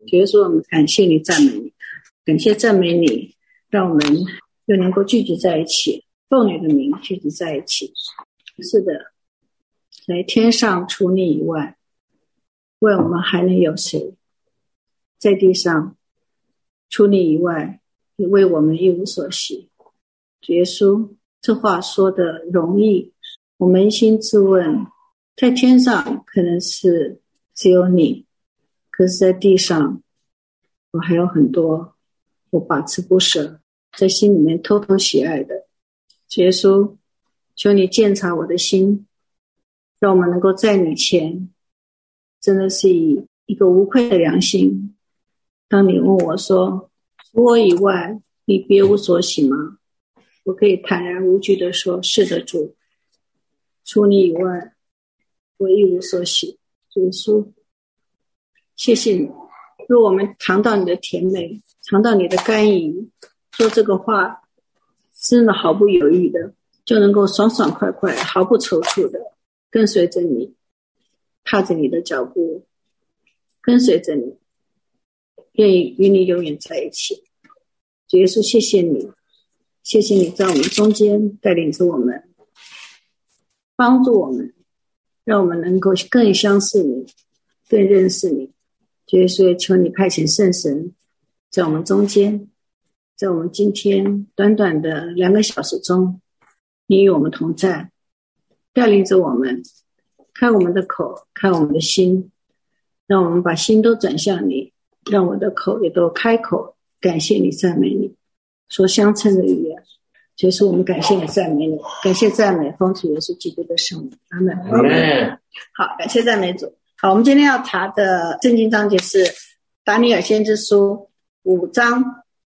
主耶稣，我们感谢你，赞美你，感谢赞美你，让我们又能够聚集在一起，奉你的名聚集在一起。是的，在天上除你以外，为我们还能有谁？在地上除你以外，也为我们一无所惜。主耶稣，这话说的容易，我扪心自问，在天上可能是只有你，可是在地上我还有很多我把持不舍，在心里面偷偷喜爱的。主耶稣，求你鉴察我的心，让我们能够在你前真的是以一个无愧的良心。当你问我说，除我以外你别无所喜吗？我可以坦然无惧地说，是的主，除你以外我一无所喜。主耶稣，谢谢你，若我们尝到你的甜美，尝到你的甘怡，说这个话真的毫不犹豫的，就能够爽爽快快毫不踌躇的跟随着你，踏着你的脚步，跟随着你，愿意与你永远在一起。主耶稣，谢谢你，谢谢你在我们中间带领着我们，帮助我们，让我们能够更相似你，更认识你。主耶稣，求你派遣圣神在我们中间，在我们今天短短的2个小时中，你与我们同在，带领着我们，开我们的口，开我们的心，让我们把心都转向你，让我的口也都开口感谢你，赞美你，说相称的语言。就是我们感谢你，赞美你，感谢赞美奉主耶稣基督的圣名，阿们。好，感谢赞美主。好，我们今天要查的圣经章节是达尼尔先知书5章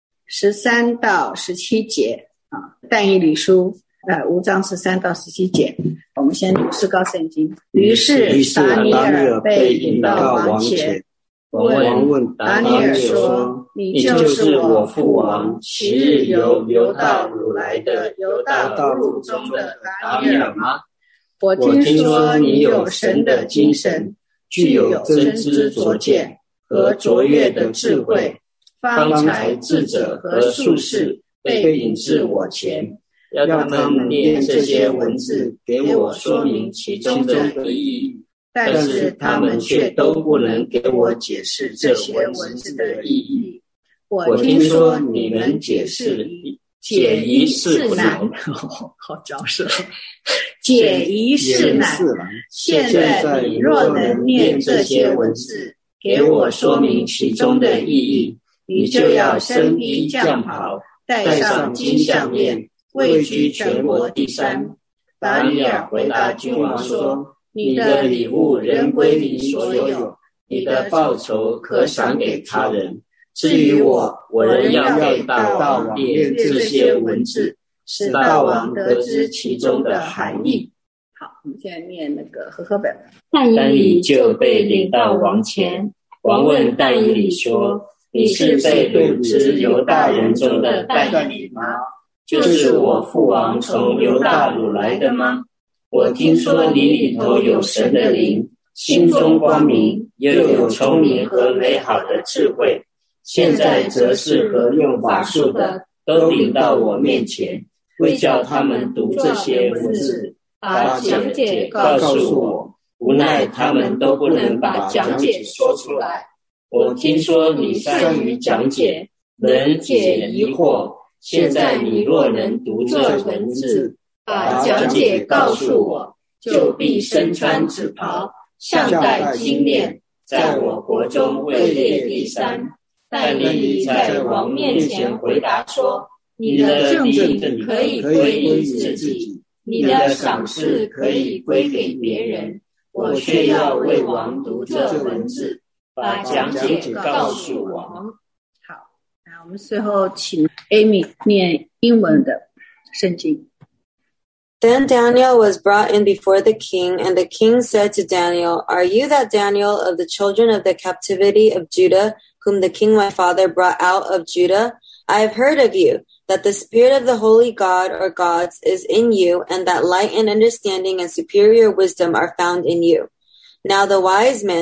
13到17节啊，但以理书5章13到17节。我们先读诗高圣经。于是达尼尔被引到王前，王问达尼尔说，你就是我父王昔日由犹大掳来的犹大部族中的达尼尔吗？我听说你有神的精神，具有真知灼见和卓越的智慧，方才智者和术士被引至我前，要他们念这些文字给我说明其中的意义，但是他们却都不能给我解释这些文字的意义。我听说你们解疑是难，好嚼舌，解疑是难。现在你若能念这些文字，给我说明其中的意义，你就要身披绛袍，戴上金项链，位居全国第3。达尼尔回答君王说，你的礼物仍归你所有，你的报酬可赏给他人。至于我仍要给大王念这些文字，使大王得知其中的含义。好，我们现在念那个和合本。 但以理就被领到王前，王问但以理说，你是被掳之犹大人中的但以理吗？就是我父王从犹大掳来的吗？我听说你里头有神的灵，心中光明，又有聪明和美好的智慧。现在则是和用法术的都领到我面前，为叫他们读这些文字，把讲解告诉我，无奈他们都不能把讲解说出来。我听说你善于讲解，能解疑惑，现在你若能读这文字，把讲解告诉我，就必身穿紫袍，项戴金链，在我国中位列第3。但以理在王面前回答说，你的地可以归你自己，你的赏赐可以归给别人，我却要为王读这文字，把讲解告诉王。 好，那我们最后请 Amy 念英文的圣经。 Then Daniel was brought in before the king, and the king said to Daniel, Are you that Daniel of the children of the captivity of Judah, whom the king my father brought out of Judah? I have heard of you, that the spirit of the holy God or gods is in you, and that light and understanding and superior wisdom are found in you. Now the wise men,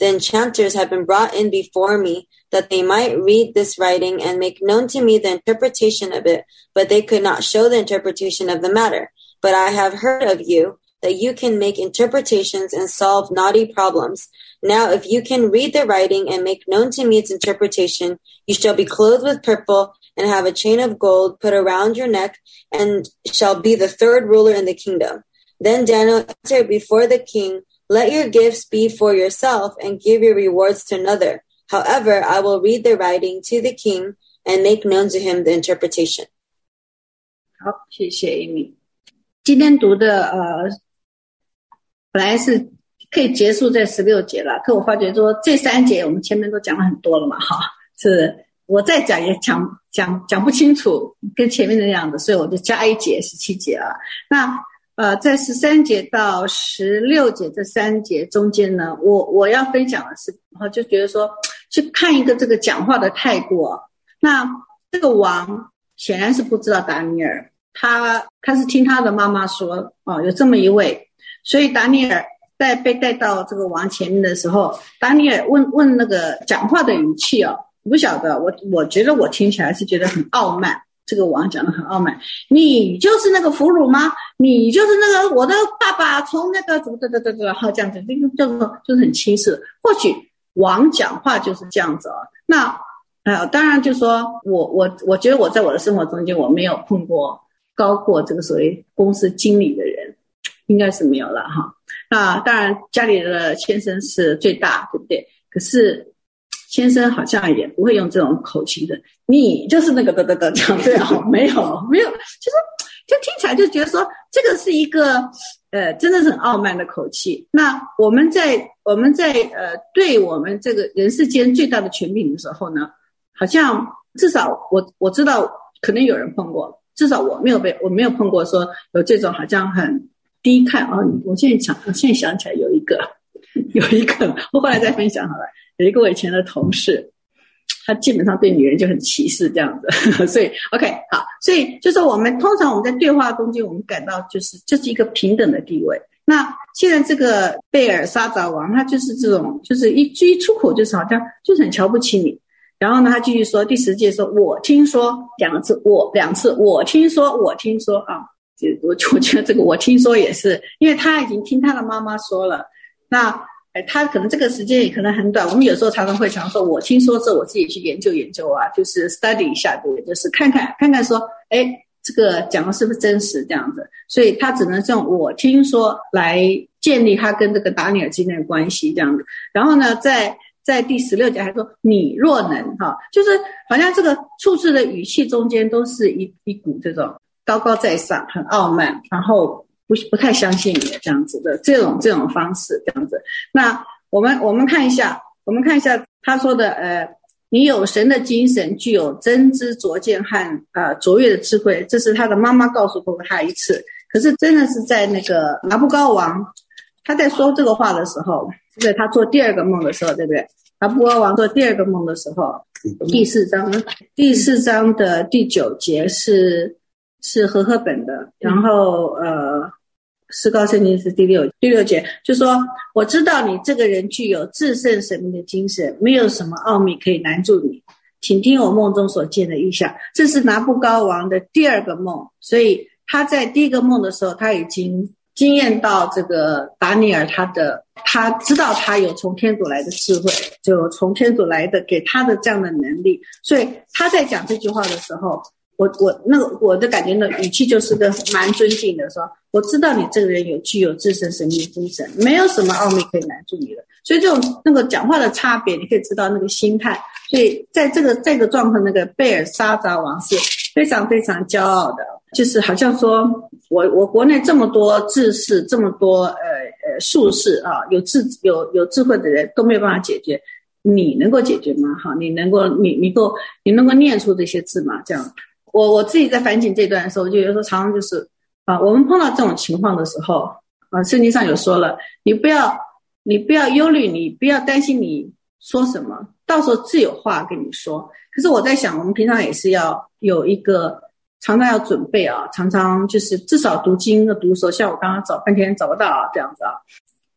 the enchanters have been brought in before me, that they might read this writing and make known to me the interpretation of it, but they could not show the interpretation of the matter. But I have heard of you, that you can make interpretations and solve knotty problems. Now, if you can read the writing and make known to me its interpretation, you shall be clothed with purple and have a chain of gold put around your neck, and shall be the third ruler in the kingdom. Then Daniel answered before the king, let your gifts be for yourself and give your rewards to another. However, I will read the writing to the king and make known to him the interpretation. 好，谢谢 Amy。今天读的本来是可以结束在16节了，可我发觉说这3节我们前面都讲了很多了嘛，哈，是我再讲也讲不清楚，跟前面的样子，所以我就加一节17节啊。那在13节到16节这3节中间呢，我要分享的是，就觉得说去看一个这个讲话的态度啊。那这个王显然是不知道达尼尔，他是听他的妈妈说有这么一位，所以达尼尔在被带到这个王前面的时候，达尼尔问那个讲话的语气不晓得，我觉得我听起来是觉得很傲慢。这个王讲得很傲慢，你就是那个俘虏吗？你就是那个我的爸爸从那个怎么好这样子，这个就是很轻视。或许王讲话就是这样子那当然就说我觉得我在我的生活中间我没有碰过高过这个所谓公司经理的人，应该是没有了哈。那当然家里的先生是最大，对不对？可是先生好像也不会用这种口气的，你就是那个讲这样，没有，就听起来就觉得说这个是一个真的是很傲慢的口气。那我们在对我们这个人世间最大的权柄的时候呢，好像至少我知道可能有人碰过，至少我没有碰过说有这种好像很低看我现在想起来有一个我后来再分享好了。有一个我以前的同事，他基本上对女人就很歧视这样子，所以 OK 好，所以就是通常我们在对话中间，我们感到就是一个平等的地位。那现在这个贝尔沙杂王，他就是这种，就是一出口就是好像就是很瞧不起你。然后呢，他继续说第10节说，我听说2次，我听说啊，我觉得这个我听说也是，因为他已经听他的妈妈说了，那。他可能这个时间也可能很短，我们有时候常常会想说我听说这我自己去研究就是 study 一下，对不对？就是看看说这个讲的是不是真实这样子，所以他只能用我听说来建立他跟这个达尼尔之间的关系这样子。然后呢在第16节还说你若能就是好像这个处事的语气中间都是一股这种高高在上很傲慢，然后不太相信你的这样子的这种方式这样子。那我们看一下他说的你有神的精神，具有真知灼见和卓越的智慧，这是他的妈妈告诉过他一次。可是真的是在那个拿布高王他在说这个话的时候，对他做第2个梦的时候，对不对？拿布高王做第2个梦的时候，第4章的第9节是和合本的，然后诗高圣经是第六节，就说我知道你这个人具有至圣神明的精神，没有什么奥秘可以难住你，请听我梦中所见的异象。这是拿布高王的第2个梦，所以他在第1个梦的时候他已经经验到这个达尼尔他知道他有从天主来的智慧，就从天主来的给他的这样的能力，所以他在讲这句话的时候，我的感觉呢，语气就是个蛮尊敬的，说我知道你这个人具有至圣神明的精神，没有什么奥秘可以难住你的。所以这种那个讲话的差别，你可以知道那个心态。所以在这个状况，那个贝尔沙杂王是非常非常骄傲的，就是好像说我国内这么多智士，这么多术士有智慧的人都没有办法解决，你能够解决吗？你能够念出这些字吗？这样。我自己在反省这段的时候，就有时候常常就是我们碰到这种情况的时候圣经上有说了，你不要忧虑，你不要担心你说什么，到时候自有话跟你说。可是我在想，我们平常也是要有一个常常要准备常常就是至少读经的读的时候，像我刚刚找半天找不到这样子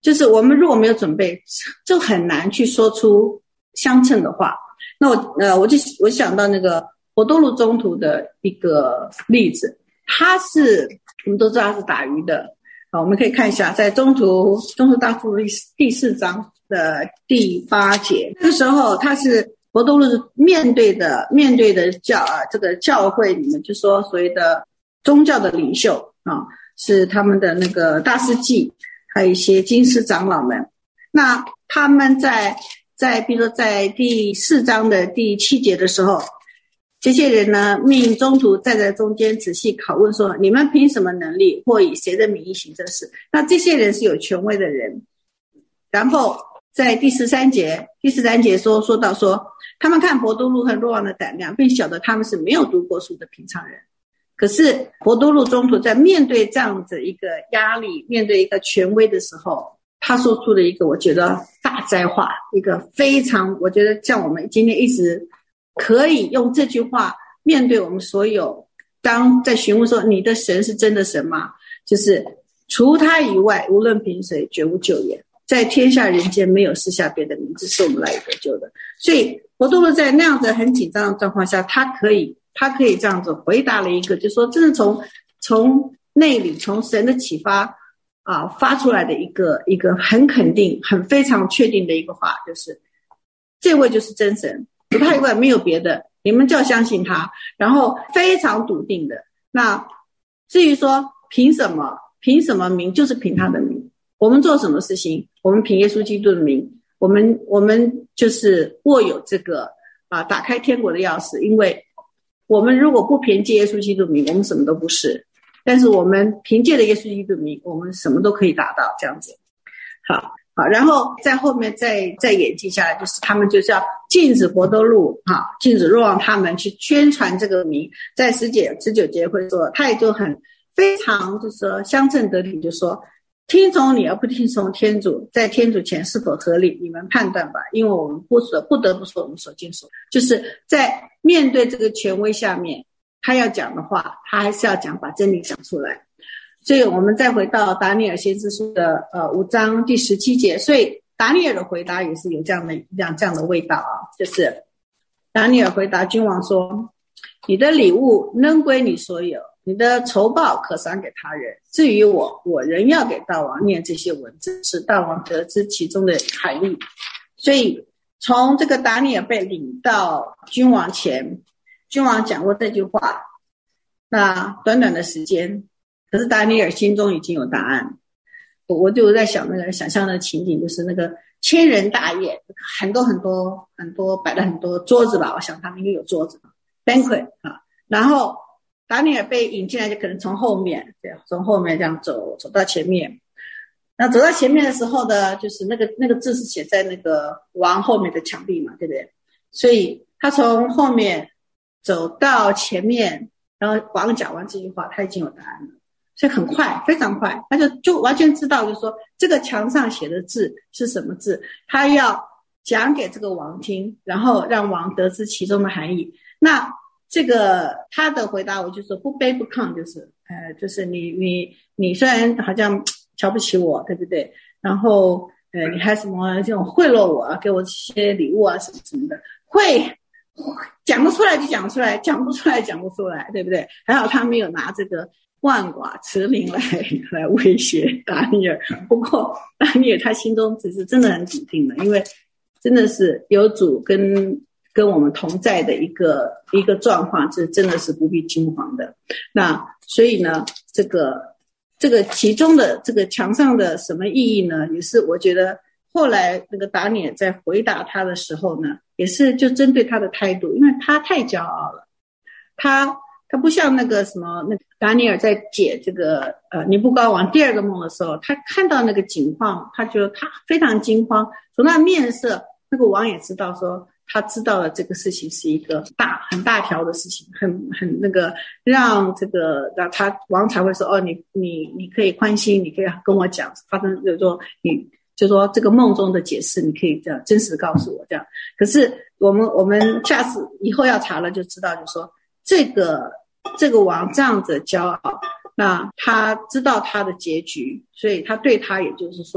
就是我们如果没有准备，就很难去说出相称的话。那我想到那个伯多禄宗徒的一个例子，我们都知道他是打鱼的。好，我们可以看一下，在中途大复录第4章的第8节，那个时候他是伯多禄面对的这个教会里面，就说所谓的宗教的领袖啊，是他们的那个大司祭，还有一些经师长老们。那他们在比如说在第4章的第7节的时候，这些人呢命宗徒站在中间仔细拷问说，你们凭什么能力或以谁的名义行这事？那这些人是有权威的人。然后在第13节说到说，他们看伯多禄和若望的胆量，并晓得他们是没有读过书的平常人。可是伯多禄宗徒在面对这样子一个压力，面对一个权威的时候，他说出了一个我觉得大哉话，一个非常，我觉得像我们今天一直可以用这句话面对我们所有，当在询问说你的神是真的神吗？就是除他以外，无论凭谁，绝无救也。在天下人间没有赐下别的名字是我们来得救的。所以伯多禄在那样子很紧张的状况下，他可以这样子回答了一个，就是说真的从内里从神的启发发出来的一个很肯定很非常确定的一个话，就是这位就是真神，除他以外没有别的，你们就要相信他。然后非常笃定的。那至于说凭什么名，就是凭他的名。我们做什么事情，我们凭耶稣基督的名，我们就是握有这个打开天国的钥匙。因为我们如果不凭借耶稣基督的名，我们什么都不是。但是我们凭借了耶稣基督的名，我们什么都可以达到，这样子。好，然后在后面再演进下来，就是他们就是要禁止伯多禄禁止若望他们去宣传这个名。在19节会说，他也就很非常就是说相称得体，就说听从你而不听从天主，在天主前是否合理，你们判断吧。因为我们不得不说我们所见所，就是在面对这个权威下面，他要讲的话，他还是要把真理讲出来。所以我们再回到达尼尔先知书的5章第17节，所以达尼尔的回答也是有这样的味道就是达尼尔回答君王说，你的礼物仍归你所有，你的酬报可赏给他人。至于我仍要给大王念这些文字，使大王得知其中的含义。所以从这个达尼尔被领到君王前，君王讲过这句话，那短短的时间，可是达尼尔心中已经有答案。我就在想那个想象的情景，就是那个千人大宴，很多摆了很多桌子吧，我想他们应该有桌子 banquet 然后达尼尔被引进来，就可能从后面这样走到前面。那走到前面的时候呢，就是那个字是写在那个王后面的墙壁嘛，对不对？所以他从后面走到前面，然后王讲完这句话，他已经有答案了。所以很快，非常快，他就完全知道，就是说这个墙上写的字是什么字，他要讲给这个王听，然后让王得知其中的含义。那这个他的回答，我就说不卑不亢，就是你虽然好像瞧不起我，对不对？然后你还什么这种贿赂我，给我一些礼物什么什么的，会讲得出来就讲出来，讲不出来讲不出来，对不对？还好他没有拿这个万寡持名来威胁达尼尔。不过达尼尔他心中只是真的很笃定的，因为真的是有主跟我们同在的一个状况，这真的是不必惊慌的。那所以呢，这个其中的这个墙上的什么意义呢？也是我觉得后来那个达尼尔在回答他的时候呢，也是就针对他的态度，因为他太骄傲了，他不像那个什么那个达尼尔在解这个尼布高王第二个梦的时候，他看到那个景况，他非常惊慌，从他面色，那个王也知道说他知道了这个事情是一个很大条的事情，很那个让他王才会说你可以宽心，你可以跟我讲发生，就说这个梦中的解释，你可以这样真实告诉我这样。可是我们下次以后要查了就知道，就说这个王这样子骄傲，那他知道他的结局，所以他对他也就是说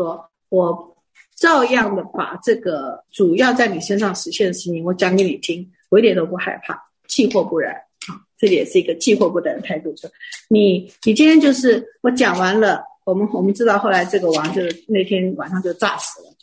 我照样的把这个主要在你身上实现的事情我讲给你听，我一点都不害怕，既或不然这也是一个既或不然的态度。你今天就是我讲完了，我们知道后来这个王就是那天晚上就炸死了，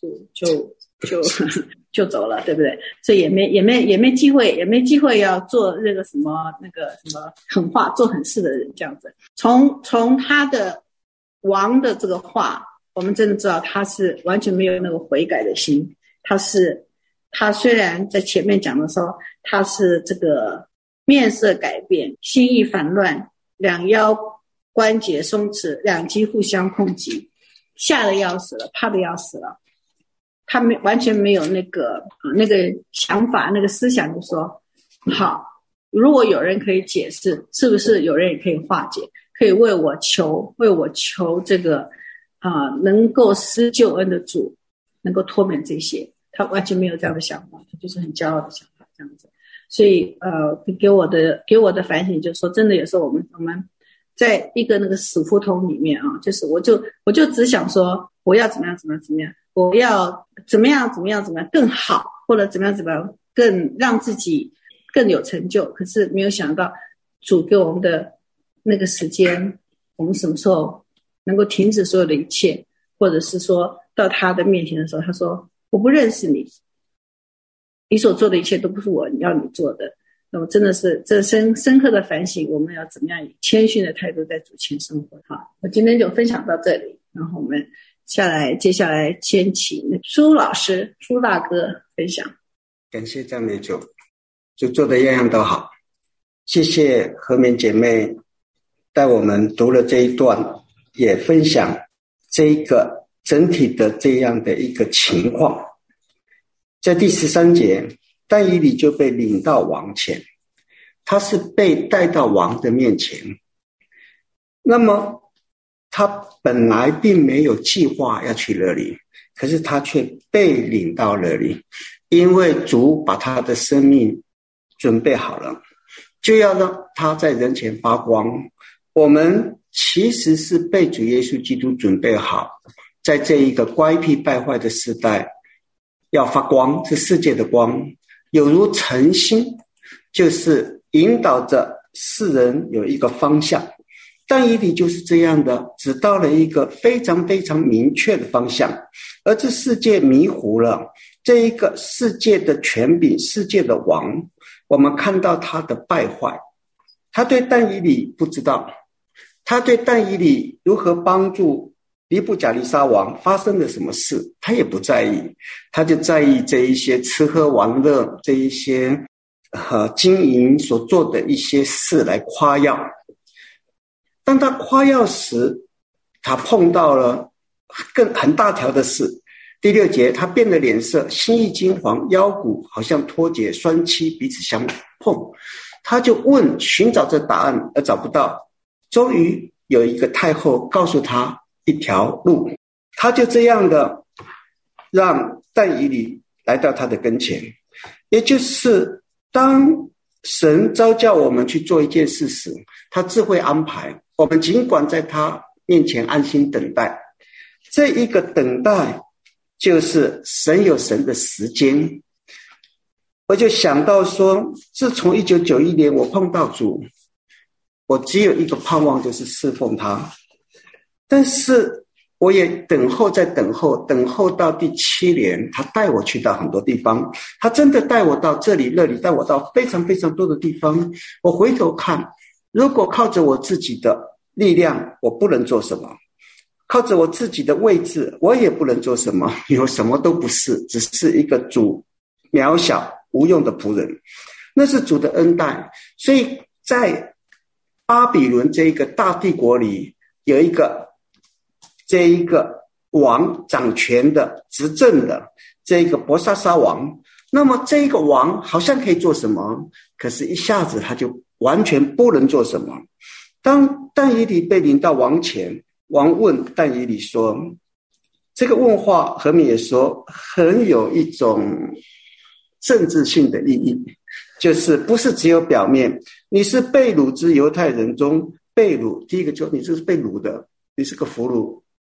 就走了，对不对？所以也没机会要做那个什么狠话做狠事的人这样子。从他的王的这个话，我们真的知道他是完全没有那个悔改的心。他虽然在前面讲的时候，他是这个面色改变，心意烦乱，两腰关节松弛，两肌互相碰击，吓得要死了，怕得要死了。他完全没有那个想法，那个思想，就说好，如果有人可以解释，是不是有人也可以化解，可以为我求这个能够施救恩的主能够脱免这些。他完全没有这样的想法，他就是很骄傲的想法这样子。所以给我的反省就是说，真的有时候我们在一个那个死胡同里面就是我就只想说我要怎么样，我要怎么样更好，或者怎么样更让自己更有成就。可是没有想到主给我们的那个时间，我们什么时候能够停止所有的一切，或者是说到他的面前的时候，他说我不认识你，你所做的一切都不是我要你做的。那么真的是这深刻的反省，我们要怎么样以谦逊的态度在主前生活。好，我今天就分享到这里，然后我们接下来先请苏老师苏大哥分享。 感谢赞美主，就做的样样都好。谢谢和美姐妹带我们读了这一段，也分享这一个整体的这样的一个情况。在第13节，但以理就被领到王前，他是被带到王的面前。那么他本来并没有计划要去那里，可是他却被领到那里，因为主把他的生命准备好了，就要让他在人前发光。我们其实是被主耶稣基督准备好，在这一个乖僻败坏的时代要发光，是世界的光，有如晨星，就是引导着世人有一个方向。但以理就是这样的，指到了一个非常非常明确的方向，而这世界迷糊了这一个世界的权柄，世界的王，我们看到他的败坏。他对但以理不知道，他对但以理如何帮助尼布甲尼撒王发生了什么事他也不在意，他就在意这一些吃喝玩乐，这一些经营所做的一些事来夸耀。当他夸耀时，他碰到了很大条的事。第6节，他变了脸色，心意惊惶，腰骨好像脱节，双膝彼此相碰。他就寻找这答案而找不到，终于有一个太后告诉他一条路，他就这样的让但以理来到他的跟前。也就是当神召叫我们去做一件事时，他自会安排，我们尽管在他面前安心等待。这一个等待就是神有神的时间。我就想到说，自从1991年我碰到主，我只有一个盼望，就是侍奉他。但是我也等候到第7年，他带我去到很多地方，他真的带我到这里那里，带我到非常非常多的地方。我回头看，如果靠着我自己的力量，我不能做什么，靠着我自己的位置，我也不能做什么，因为什么都不是，只是一个主渺小无用的仆人。那是主的恩待。所以在巴比伦这一个大帝国里，有这一个王掌权的执政的这一个伯沙撒王。那么这一个王好像可以做什么，可是一下子他就完全不能做什么。当但以理被领到王前，王问但以理说，这个问话和美也说很有一种政治性的意义，就是不是只有表面，你是被掳之犹太人中被掳，第一个就你这是被掳的，你是个俘虏，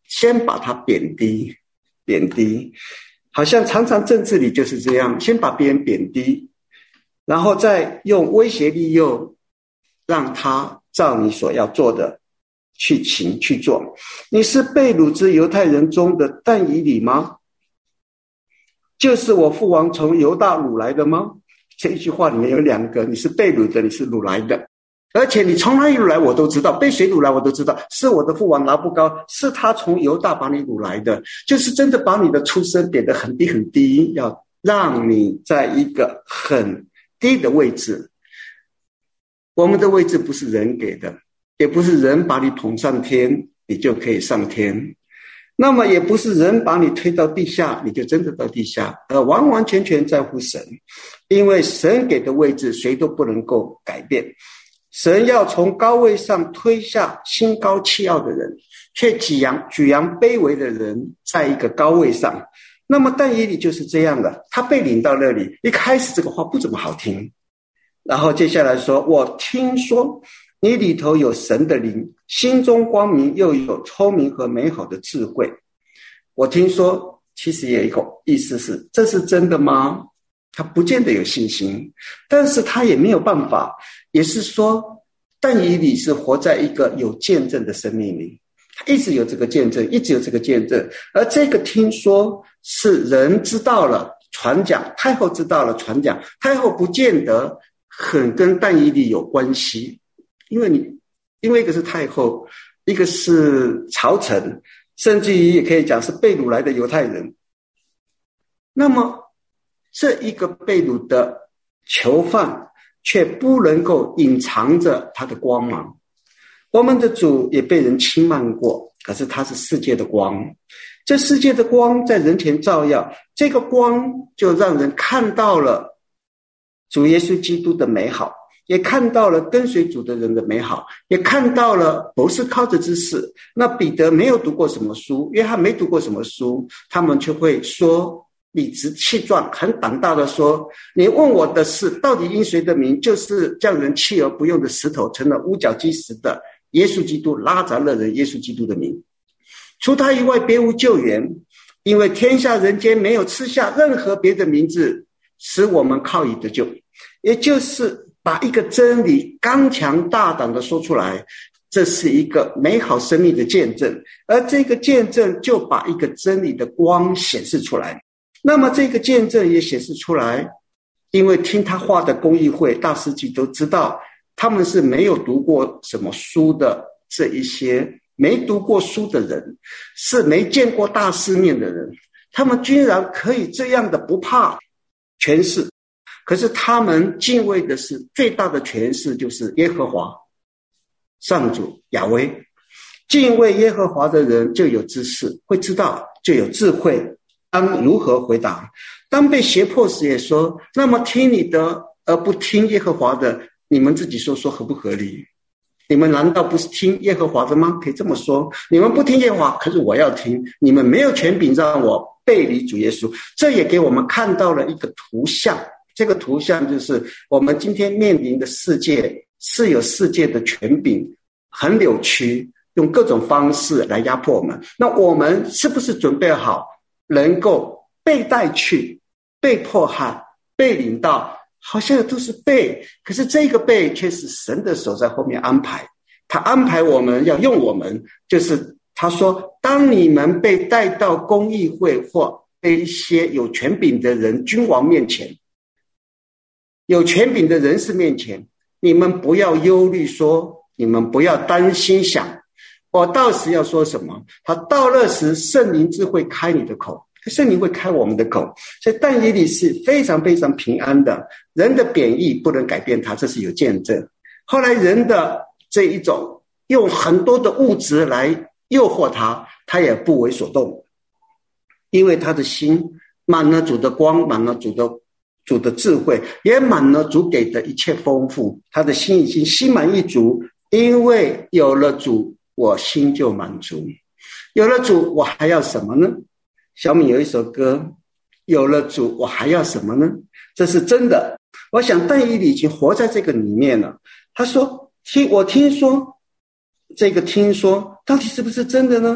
先把它贬低，好像常常政治里就是这样，先把别人贬低，然后再用威胁利诱让他照你所要做的去做。你是被掳之犹太人中的但以理吗？就是我父王从犹大掳来的吗？这一句话里面有两个，你是被掳的，你是掳来的，而且你从哪里掳来我都知道，被谁掳来我都知道，是我的父王拿不高，是他从犹大把你掳来的，就是真的把你的出身贬得很低很低，要让你在一个很低的位置。我们的位置不是人给的，也不是人把你捧上天你就可以上天，那么也不是人把你推到地下你就真的到地下，而完完全全在乎神，因为神给的位置谁都不能够改变。神要从高位上推下心高气傲的人，却举扬卑微的人在一个高位上。那么但以理就是这样的，他被领到那里，一开始这个话不怎么好听，然后接下来说，我听说你里头有神的灵，心中光明，又有聪明和美好的智慧。我听说其实也有一个意思是，这是真的吗？他不见得有信心，但是他也没有办法，也是说但以理是活在一个有见证的生命里，他一直有这个见证，而这个听说是人知道了传讲，太后知道了传讲，太后不见得很跟但以理有关系，因为一个是太后，一个是朝臣，甚至于也可以讲是被掳来的犹太人。那么这一个被掳的囚犯却不能够隐藏着他的光芒。我们的主也被人轻慢过，可是他是世界的光，这世界的光在人前照耀，这个光就让人看到了主耶稣基督的美好，也看到了跟随主的人的美好，也看到了不是靠着知识。那彼得没有读过什么书，约翰没读过什么书，他们却会说理直气壮，很胆大的说，你问我的事到底因谁的名，就是叫人弃而不用的石头成了屋角基石的耶稣基督，拉匝勒人耶稣基督的名，除他以外别无救援，因为天下人间没有赐下任何别的名字使我们靠以得救。也就是把一个真理刚强大胆的说出来，这是一个美好生命的见证，而这个见证就把一个真理的光显示出来。那么这个见证也显示出来，因为听他话的公议会大司祭都知道，他们是没有读过什么书的，这一些没读过书的人，是没见过大世面的人，他们居然可以这样的不怕权势。可是他们敬畏的是最大的权势，就是耶和华上主雅威。敬畏耶和华的人就有知识，会知道，就有智慧，当如何回答。当被胁迫时也说，那么听你的而不听耶和华的，你们自己说合不合理？你们难道不是听耶和华的吗？可以这么说，你们不听耶和华，可是我要听，你们没有权柄让我背离主耶稣。这也给我们看到了一个图像，这个图像就是我们今天面临的世界是有世界的权柄很扭曲，用各种方式来压迫我们。那我们是不是准备好能够被带去，被迫害，被领到，好像都是被，可是这个被却是神的手在后面安排，他安排我们要用我们，就是他说，当你们被带到公议会或被一些有权柄的人君王面前，有权柄的人士面前，你们不要忧虑说，你们不要担心想我到时要说什么，他到那时圣灵只会开你的口，圣灵会开我们的口。所以但以理是非常非常平安的，人的贬义不能改变他，这是有见证。后来人的这一种用很多的物质来诱惑他，他也不为所动，因为他的心满了主的光，满了主的智慧，也满了主给的一切丰富，他的心已经心满意足，因为有了主我心就满足，有了主我还要什么呢？小米有一首歌，有了主我还要什么呢？这是真的。我想但以理已经活在这个里面了。他说我听说，这个听说到底是不是真的呢？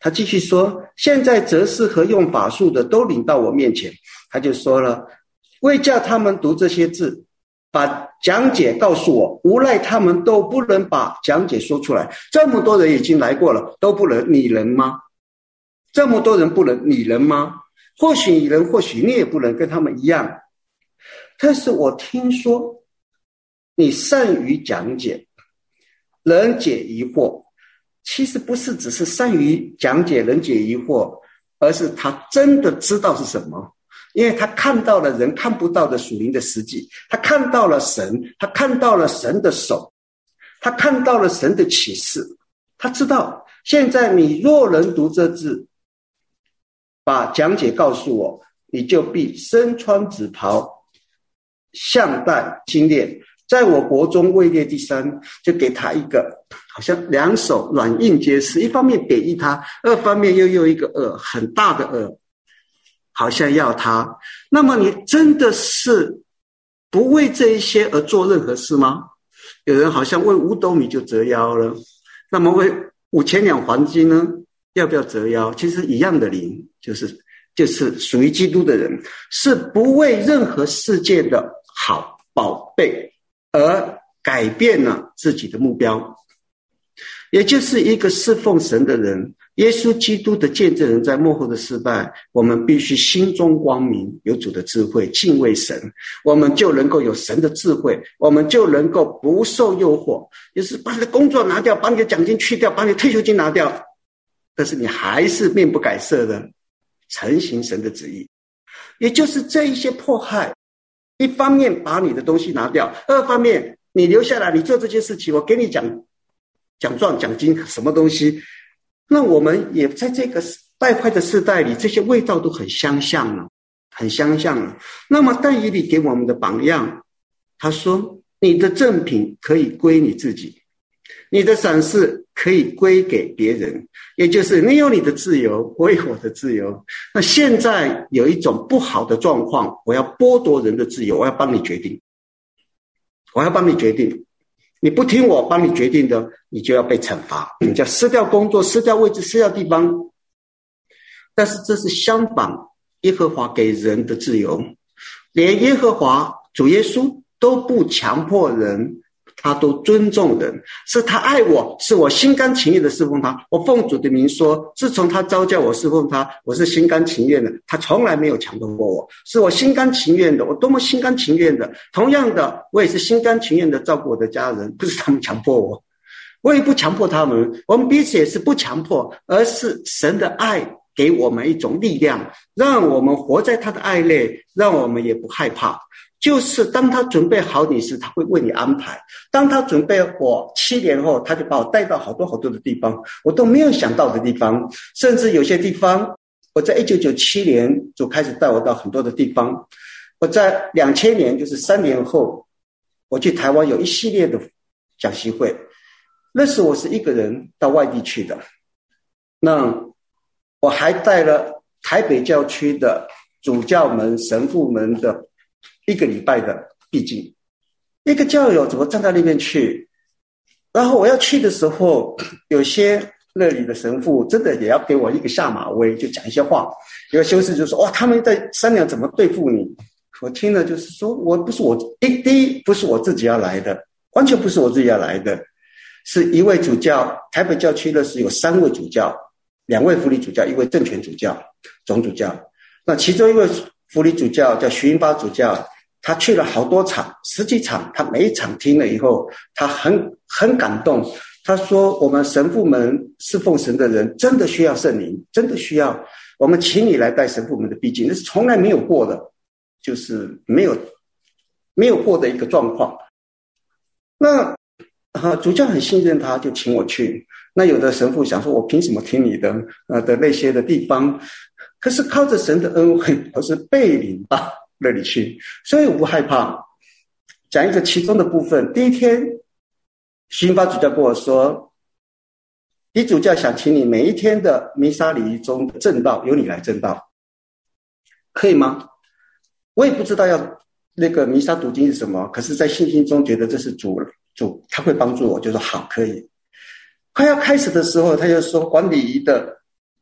他继续说，现在则是和用法术的都领到我面前。他就说了，为叫他们读这些字，把讲解告诉我，无赖他们都不能把讲解说出来。这么多人已经来过了，都不能，你能吗？这么多人不能，你能吗？或许你能，或许你也不能跟他们一样。但是我听说你善于讲解，能解疑惑。其实不是只是善于讲解能解疑惑，而是他真的知道是什么，因为他看到了人看不到的属灵的实际，他看到了神，他看到了神的手，他看到了神的启示，他知道现在你若能读这字，把讲解告诉我，你就必身穿紫袍，项带金链，在我国中位列第3，就给他一个好像2手软硬皆施，一方面贬义他，二方面又用一个很大的好像要他。那么你真的是不为这一些而做任何事吗？有人好像为5斗米就折腰了，那么为5000两黄金呢，要不要折腰？其实一样的灵，就是属于基督的人，是不为任何世界的好宝贝而改变了自己的目标，也就是一个侍奉神的人，耶稣基督的见证人。在末后的时代，我们必须心中光明，有主的智慧，敬畏神，我们就能够有神的智慧，我们就能够不受诱惑，就是把你的工作拿掉，把你的奖金去掉，把你的退休金拿掉，但是你还是面不改色的承行神的旨意。也就是这一些迫害，一方面把你的东西拿掉，二方面你留下来，你做这些事情，我给你奖状奖金什么东西。那我们也在这个败坏的世代里，这些味道都很相像了，很相像了。那么但以理给我们的榜样，他说你的赠品可以归你自己，你的赏赐可以归给别人，也就是你有你的自由，我有我的自由。那现在有一种不好的状况，我要剥夺人的自由，我要帮你决定，我要帮你决定，你不听我帮你决定的，你就要被惩罚，你就要失掉工作，失掉位置，失掉地方。但是这是相反耶和华给人的自由，连耶和华主耶稣都不强迫人，他都尊重人，是他爱我，是我心甘情愿的侍奉他。我奉主的名说，自从他召叫我侍奉他，我是心甘情愿的，他从来没有强迫过我，是我心甘情愿的，我多么心甘情愿的。同样的，我也是心甘情愿的照顾我的家人，不是他们强迫我，我也不强迫他们，我们彼此也是不强迫，而是神的爱给我们一种力量，让我们活在他的爱内，让我们也不害怕。就是当他准备好你时，他会为你安排。当他准备我7年后，他就把我带到好多好多的地方，我都没有想到的地方。甚至有些地方，我在1997年就开始带我到很多的地方。我在2000年，就是3年后，我去台湾有一系列的讲习会。那时我是一个人到外地去的。那我还带了台北教区的主教们、神父们的1个礼拜的闭经。一个教友怎么站到那边去？然后我要去的时候，有些那里的神父真的也要给我一个下马威，就讲一些话。有个修士就说：哇，他们在商量怎么对付你。我听了就是说，第一不是我自己要来的，完全不是我自己要来的，是一位主教。台北教区的是有3位主教，2位辅理主教，1位正权主教，总主教。那其中一位辅理主教叫徐英发主教，他去了好多场，10几场，他每一场听了以后，他很感动。他说我们神父们侍奉神的人真的需要圣灵，真的需要我们请你来带神父们的闭经，那是从来没有过的，就是没有过的一个状况。那主教很信任他，就请我去。那有的神父想说，我凭什么听你的的那些的地方？可是靠着神的恩惠，我是被领到那里去，所以我不害怕。讲一个其中的部分。第一天，徐英发主教跟我说，李主教想请你每一天的弥撒礼仪中的正道由你来正道，可以吗？我也不知道要那个弥撒读经是什么，可是在信心中觉得这是主他会帮助我，就说好，可以。快要开始的时候，他就说管礼仪的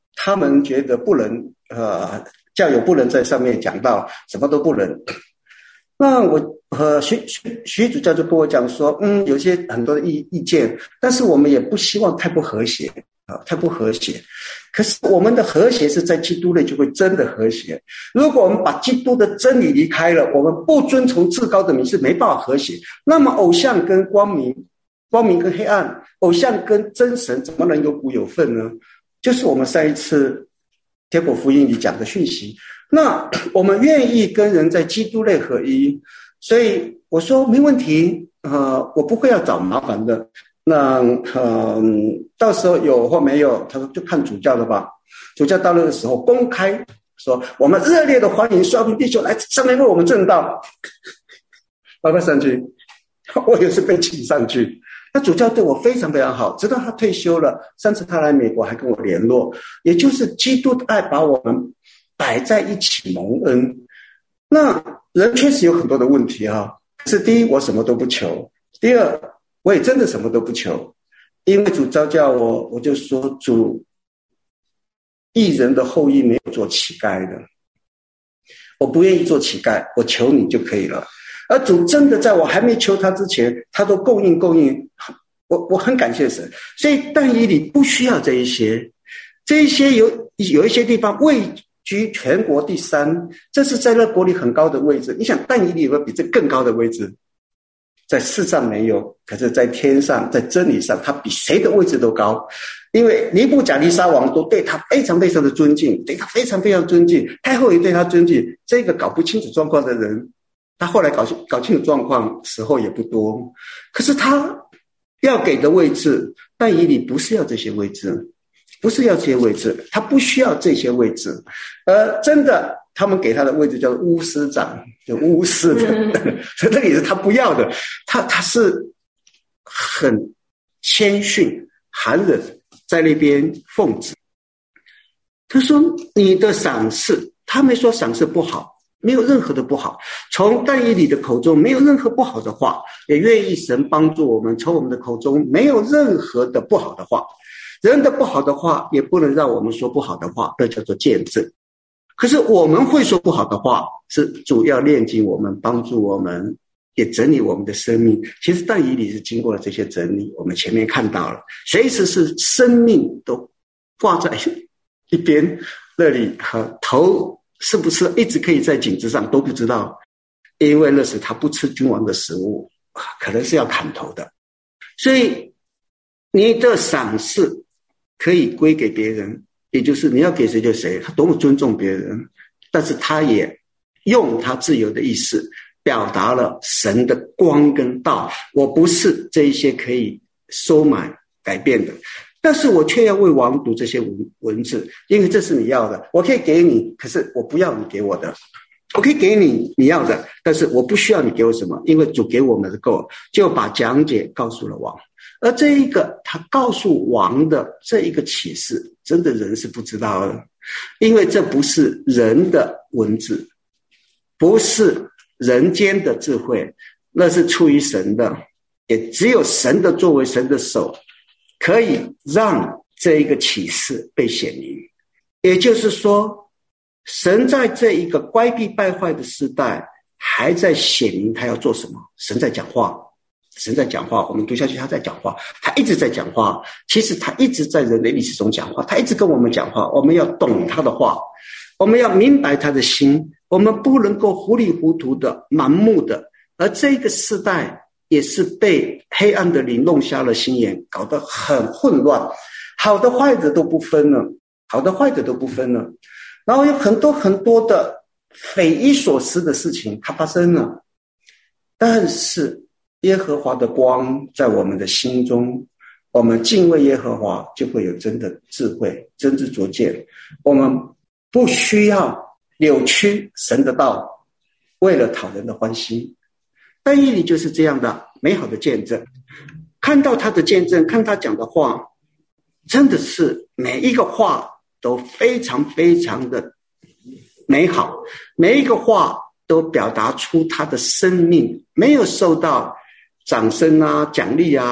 他们觉得不能教友不能在上面讲到，什么都不能。那我徐主教就跟我讲说，有些很多的意见，但是我们也不希望太不和谐太不和谐。可是我们的和谐是在基督内就会真的和谐。如果我们把基督的真理离开了，我们不遵从至高的名是没办法和谐。那么偶像跟光明，光明跟黑暗，偶像跟真神怎么能有股有份呢？就是我们上一次天国福音里讲的讯息。那我们愿意跟人在基督内合一，所以我说没问题，我不会要找麻烦的。那到时候有或没有，他说就看主教了吧。主教到那个时候公开说，我们热烈的欢迎少平弟兄来上面为我们证道，要不要上去？我也是被请上去。那主教对我非常非常好，直到他退休了，上次他来美国还跟我联络，也就是基督的爱把我们摆在一起蒙恩。那人确实有很多的问题是第一，我什么都不求；第二，我也真的什么都不求，因为主召叫我，我就说主，义人的后裔没有做乞丐的，我不愿意做乞丐，我求你就可以了。而主真的在我还没求他之前，他都供应，我很感谢神。所以但以理不需要这一些有一些地方位居全国第3，这是在那国里很高的位置。你想但以理有没有比这更高的位置？在世上没有，可是在天上，在真理上，他比谁的位置都高。因为尼布甲尼撒王都对他非常非常的尊敬，对他非常非常尊敬，太后也对他尊敬。这个搞不清楚状况的人，他后来搞清楚状况时候也不多。可是他要给的位置，但以理不是要这些位置，不是要这些位置，他不需要这些位置。真的他们给他的位置叫巫师长，就巫师的，所以这个也是他不要的。他是很谦逊寒冷，在那边奉旨。他说你的赏赐，他没说赏赐不好，没有任何的不好，从但以理的口中没有任何不好的话，也愿意神帮助我们，从我们的口中没有任何的不好的话。人的不好的话也不能让我们说不好的话，这叫做见证。可是我们会说不好的话，是主要炼净我们，帮助我们，也整理我们的生命。其实但以理是经过了这些整理，我们前面看到了，随时是生命都挂在一边，那里头是不是一直可以在颈子上都不知道，因为那是他不吃君王的食物，可能是要砍头的。所以你的赏赐可以归给别人，也就是你要给谁就谁，他多么尊重别人，但是他也用他自由的意思表达了神的光跟道。我不是这一些可以收买改变的，但是我却要为王读这些文字，因为这是你要的，我可以给你，可是我不要你给我的。我可以给你你要的，但是我不需要你给我什么，因为主给我们的够，就把讲解告诉了王。而这一个他告诉王的这一个启示，真的人是不知道的，因为这不是人的文字，不是人间的智慧，那是出于神的，也只有神的作为，神的手可以让这一个启示被显明。也就是说，神在这一个乖僻败坏的时代还在显明他要做什么。神在讲话，神在讲话，我们读下去他在讲话，他一直在讲话。其实他一直在人类历史中讲话，他一直跟我们讲话，我们要懂他的话，我们要明白他的心，我们不能够糊里糊涂的盲目的。而这个时代也是被黑暗的灵弄瞎了心眼，搞得很混乱，好的坏的都不分了，好的坏的都不分了。然后有很多很多的匪夷所思的事情它发生了，但是耶和华的光在我们的心中，我们敬畏耶和华，就会有真的智慧，真知灼见。我们不需要扭曲神的道，为了讨人的欢心。但以理就是这样的美好的见证，看到他的见证，看他讲的话，真的是每一个话都非常非常的美好，每一个话都表达出他的生命没有受到掌声啊、奖励啊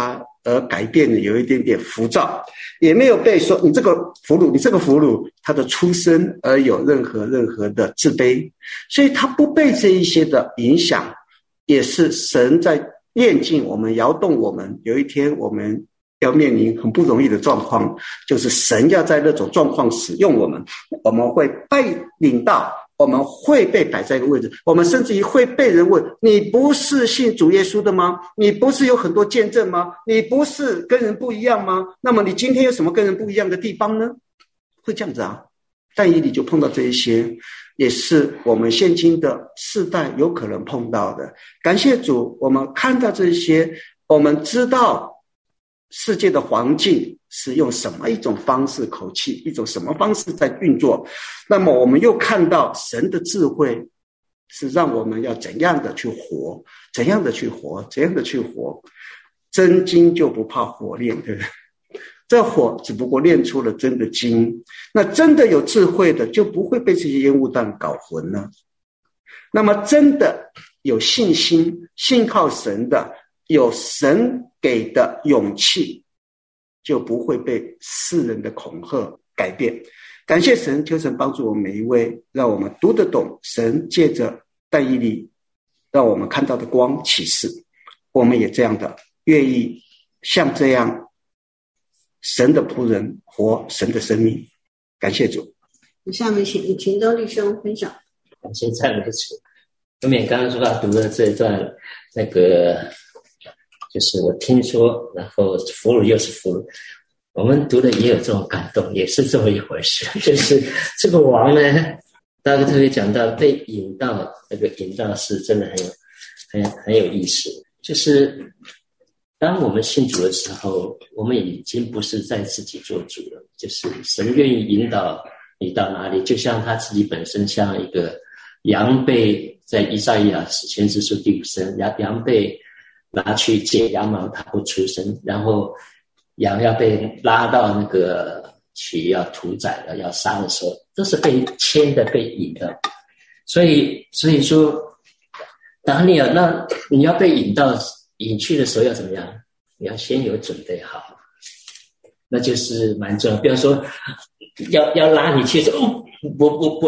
而改变的有一点点浮躁，也没有被说你这个俘虏他的出身而有任何的自卑，所以他不被这一些的影响，也是神在炼净我们，摇动我们。有一天我们要面临很不容易的状况，就是神要在那种状况使用我们，我们会被领到，我们会被摆在一个位置，我们甚至于会被人问，你不是信主耶稣的吗？你不是有很多见证吗？你不是跟人不一样吗？那么你今天有什么跟人不一样的地方呢？会这样子啊。但以理就碰到这一些，也是我们现今的世代有可能碰到的。感谢主，我们看到这些，我们知道世界的环境是用什么一种方式口气，一种什么方式在运作，那么我们又看到神的智慧是让我们要怎样的去活，怎样的去活。真金就不怕火炼，对不对？这火只不过炼出了真的金，那真的有智慧的就不会被这些烟雾弹搞混了。那么真的有信心，信靠神的，有神给的勇气，就不会被世人的恐吓改变。感谢神，求神帮助我们每一位，让我们读得懂神借着但以理让我们看到的光启示，我们也这样的愿意像这样神的仆人活神的生命。感谢主。 下面请秦州弟兄分享。 感谢赞美主。后面刚刚说他读的这一段，那个就是我听说，然后俘虏又是俘虏，我们读的也有这种感动，也是这么一回事。就是这个王呢，大家特别讲到被引到，那个引到是真的很有意思。就是当我们信主的时候，我们已经不是在自己做主了，就是神愿意引导你到哪里，就像他自己本身像一个羊被在以赛亚先知书第5章，羊被拿去解羊毛，它不出声，然后羊要被拉到那个去要屠宰了，要杀的时候，都是被牵的，被引的。所以说，当你那你要被引去的时候要怎么样？你要先有准备好，那就是蛮重要。比方说，要拉你去说，不，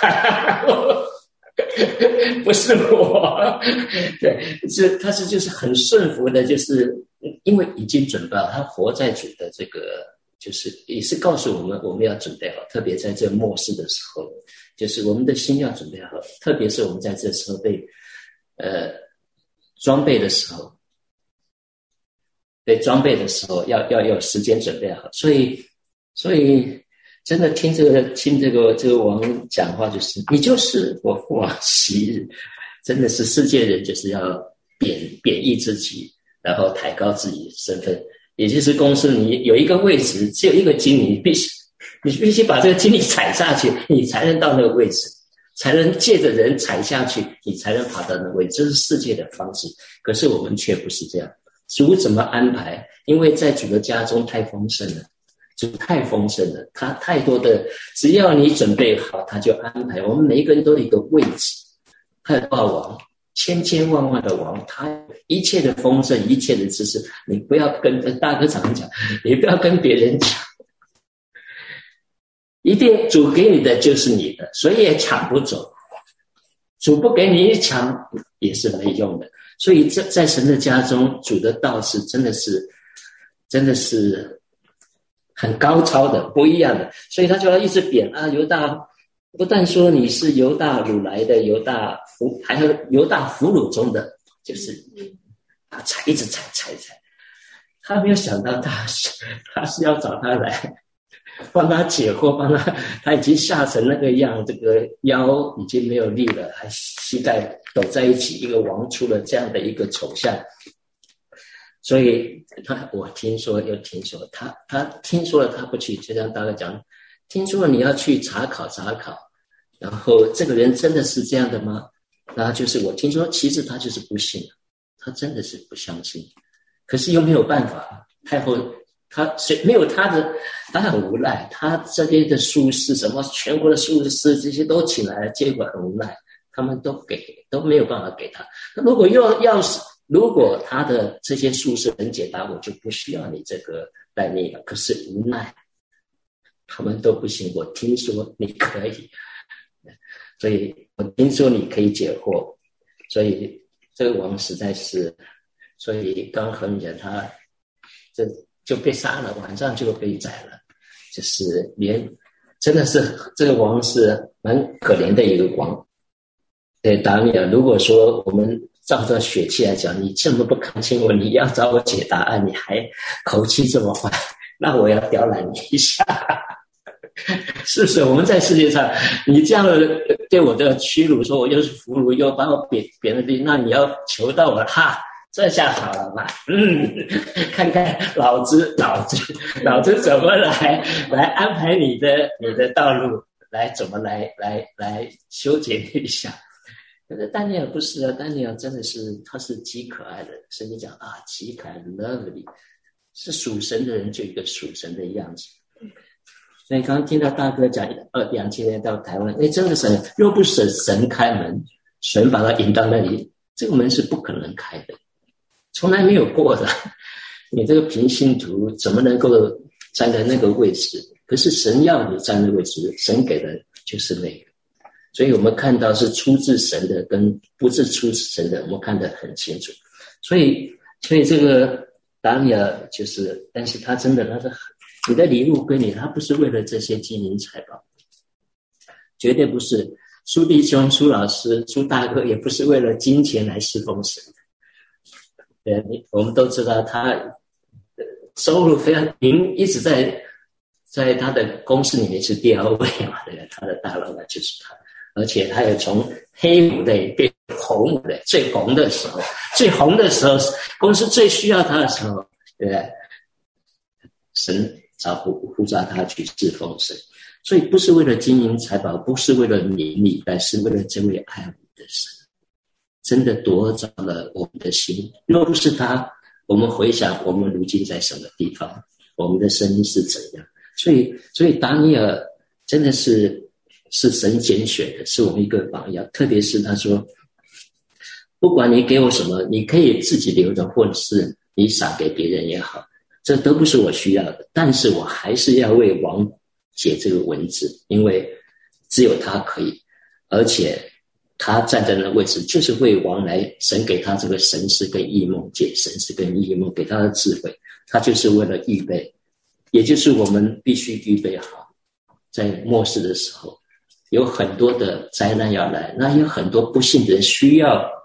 不是我，对，他就是很顺服的，就是因为已经准备好，他活在主的这个，就是也是告诉我们要准备好，特别在这末世的时候，就是我们的心要准备好，特别是我们在这时候被装备的时候。被装备的时候要有时间准备好，所以真的听这个王讲话，就是你就是我父王昔日，真的是世界人就是要贬义自己，然后抬高自己的身份，也就是公司你有一个位置，只有一个经理，你必须把这个经理踩下去，你才能到那个位置，才能借着人踩下去，你才能爬到那个位置，这是世界的方式。可是我们却不是这样。主怎么安排？因为在主的家中太丰盛了，主太丰盛了，他太多的，只要你准备好，他就安排。我们每一个人都有一个位置，他有多少王，千千万万的王，他一切的丰盛，一切的知识，你不要跟大哥常讲，你不要跟别人讲，一定主给你的就是你的，所以也抢不走。主不给你一抢也是没用的。所以在神的家中，主的道是真的是很高超的，不一样的。所以他就要一直贬啊，犹大不但说你是犹大掳来的犹大还有犹大俘虏中的，就是一直踩。他没有想到他是要找他来帮他解惑，他已经吓成那个样，这个腰已经没有力了，还膝盖抖在一起，一个王出了这样的一个丑相。所以我听说他听说了，他不去，就像大概讲，听说了你要去查考，然后这个人真的是这样的吗？然后就是我听说，其实他就是不信，他真的是不相信，可是又没有办法，太后他没有他很无奈，他这边的术士什么全国的术士这些都请来了，结果很无奈，他们都没有办法给他。如果如果他的这些术士能解答，我就不需要你这个但尼尔。可是无奈他们都不行，我听说你可以，所以我听说你可以解惑，所以这个王实在是，所以刚和你讲他这就被杀了，晚上就被宰了，就是真的是这个王是蛮可怜的一个王。对，达尼尔，如果说我们照着血气来讲，你这么不看清我，你要找我解答案，你还口气这么坏，那我要刁难你一下。是不是？我们在世界上，你这样对我的屈辱，说我又是俘虏，又把我贬了地，那你要求到我，哈，这下好了吧？看看老子怎么来安排你的道路，怎么来修剪一下。可是丹尼尔不是啊，丹尼尔真的是他是极可爱的，圣经讲啊，极可爱 lovely， 是属神的人就一个属神的样子。所以刚刚听到大哥讲2000年到台湾，真的是若不是神开门，神把他引到那里，这个门是不可能开的，从来没有过的。你这个平信徒怎么能够站在那个位置？可是神要你站那个位置，神给的就是那个。所以我们看到是出自神的跟不是出自神的，我们看得很清楚。所以这个达尼尔就是，但是他真的他是你的礼物归你，他不是为了这些金银财宝，绝对不是。苏弟兄、苏老师、苏大哥也不是为了金钱来侍奉神的。我们都知道他收入非常，您一直在他的公司里面是第2位嘛，对吧？他的大老板就是他，而且他也从黑五类变红五类，最红的时候，公司最需要他的时候，对不对？神呼召他去侍奉神，所以不是为了金银财宝，不是为了名利，但是为了这位爱我们的神，真的夺走了我们的心。若不是他，我们回想我们如今在什么地方，我们的生命是怎样。所以达尼尔真的是神拣选的，是我们一个榜样。特别是他说，不管你给我什么，你可以自己留着，或者是你撒给别人也好，这都不是我需要的，但是我还是要为王解这个文字，因为只有他可以，而且他站在那个位置就是为王来，神给他这个神识跟异梦，解神识跟异梦，给他的智慧，他就是为了预备，也就是我们必须预备好，在末世的时候有很多的灾难要来，那有很多不幸的人需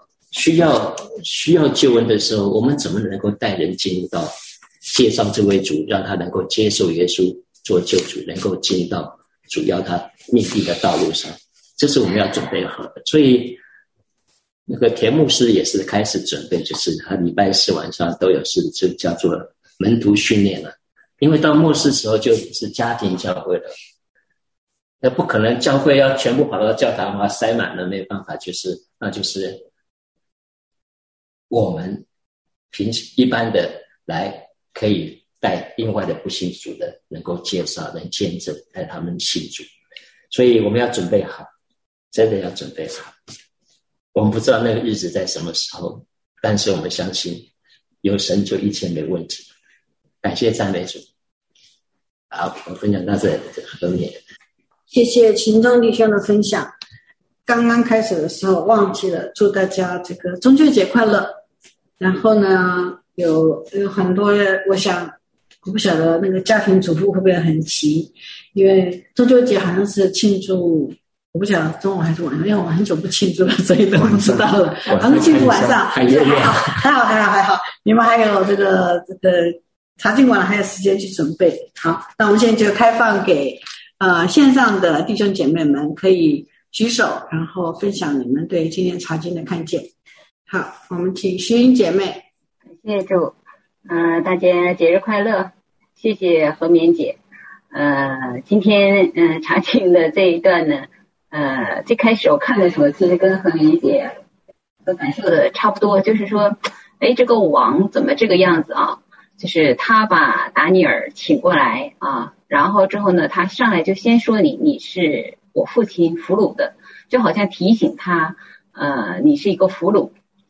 要救恩的时候，我们怎么能够带人进入到介绍这位主，让他能够接受耶稣做救主，能够进到主要他命定的道路上，这是我们要准备好的。所以那个田牧师也是开始准备，就是他礼拜4晚上都有事，就叫做门徒训练了。因为到末世时候就是家庭教会了，那不可能教会要全部跑到教堂嘛，塞满了，没有办法，那就是我们一般的来可以带另外的不信主的能够介绍，能见证，带他们信主。所以我们要准备好，真的要准备好。我们不知道那个日子在什么时候，但是我们相信有神就一切没问题。感谢赞美主。好，我分享到这里。 谢谢秦忠弟兄的分享。刚刚开始的时候忘记了祝大家这个中秋节快乐。然后呢，有很多，我不晓得那个家庭主妇会不会很急，因为中秋节好像是庆祝，我不晓得中午还是晚上，因为我很久不庆祝了，所以都不知道了。好像庆祝晚上，还好，你们还有这个查经完了，还有时间去准备。好，那我们现在就开放给线上的弟兄姐妹们可以举手，然后分享你们对今天查经的看见。好，我们请徐英姐妹。 谢谢主，大家节日快乐，谢谢何棉姐。今天查经的这一段呢，最开始我看的时候，其实跟何棉姐的感受的差不多，就是说，这个王怎么这个样子啊？就是他把达尼尔请过来啊，然后之后呢，他上来就先说你是我父亲俘虏的，就好像提醒他，你是一个俘虏。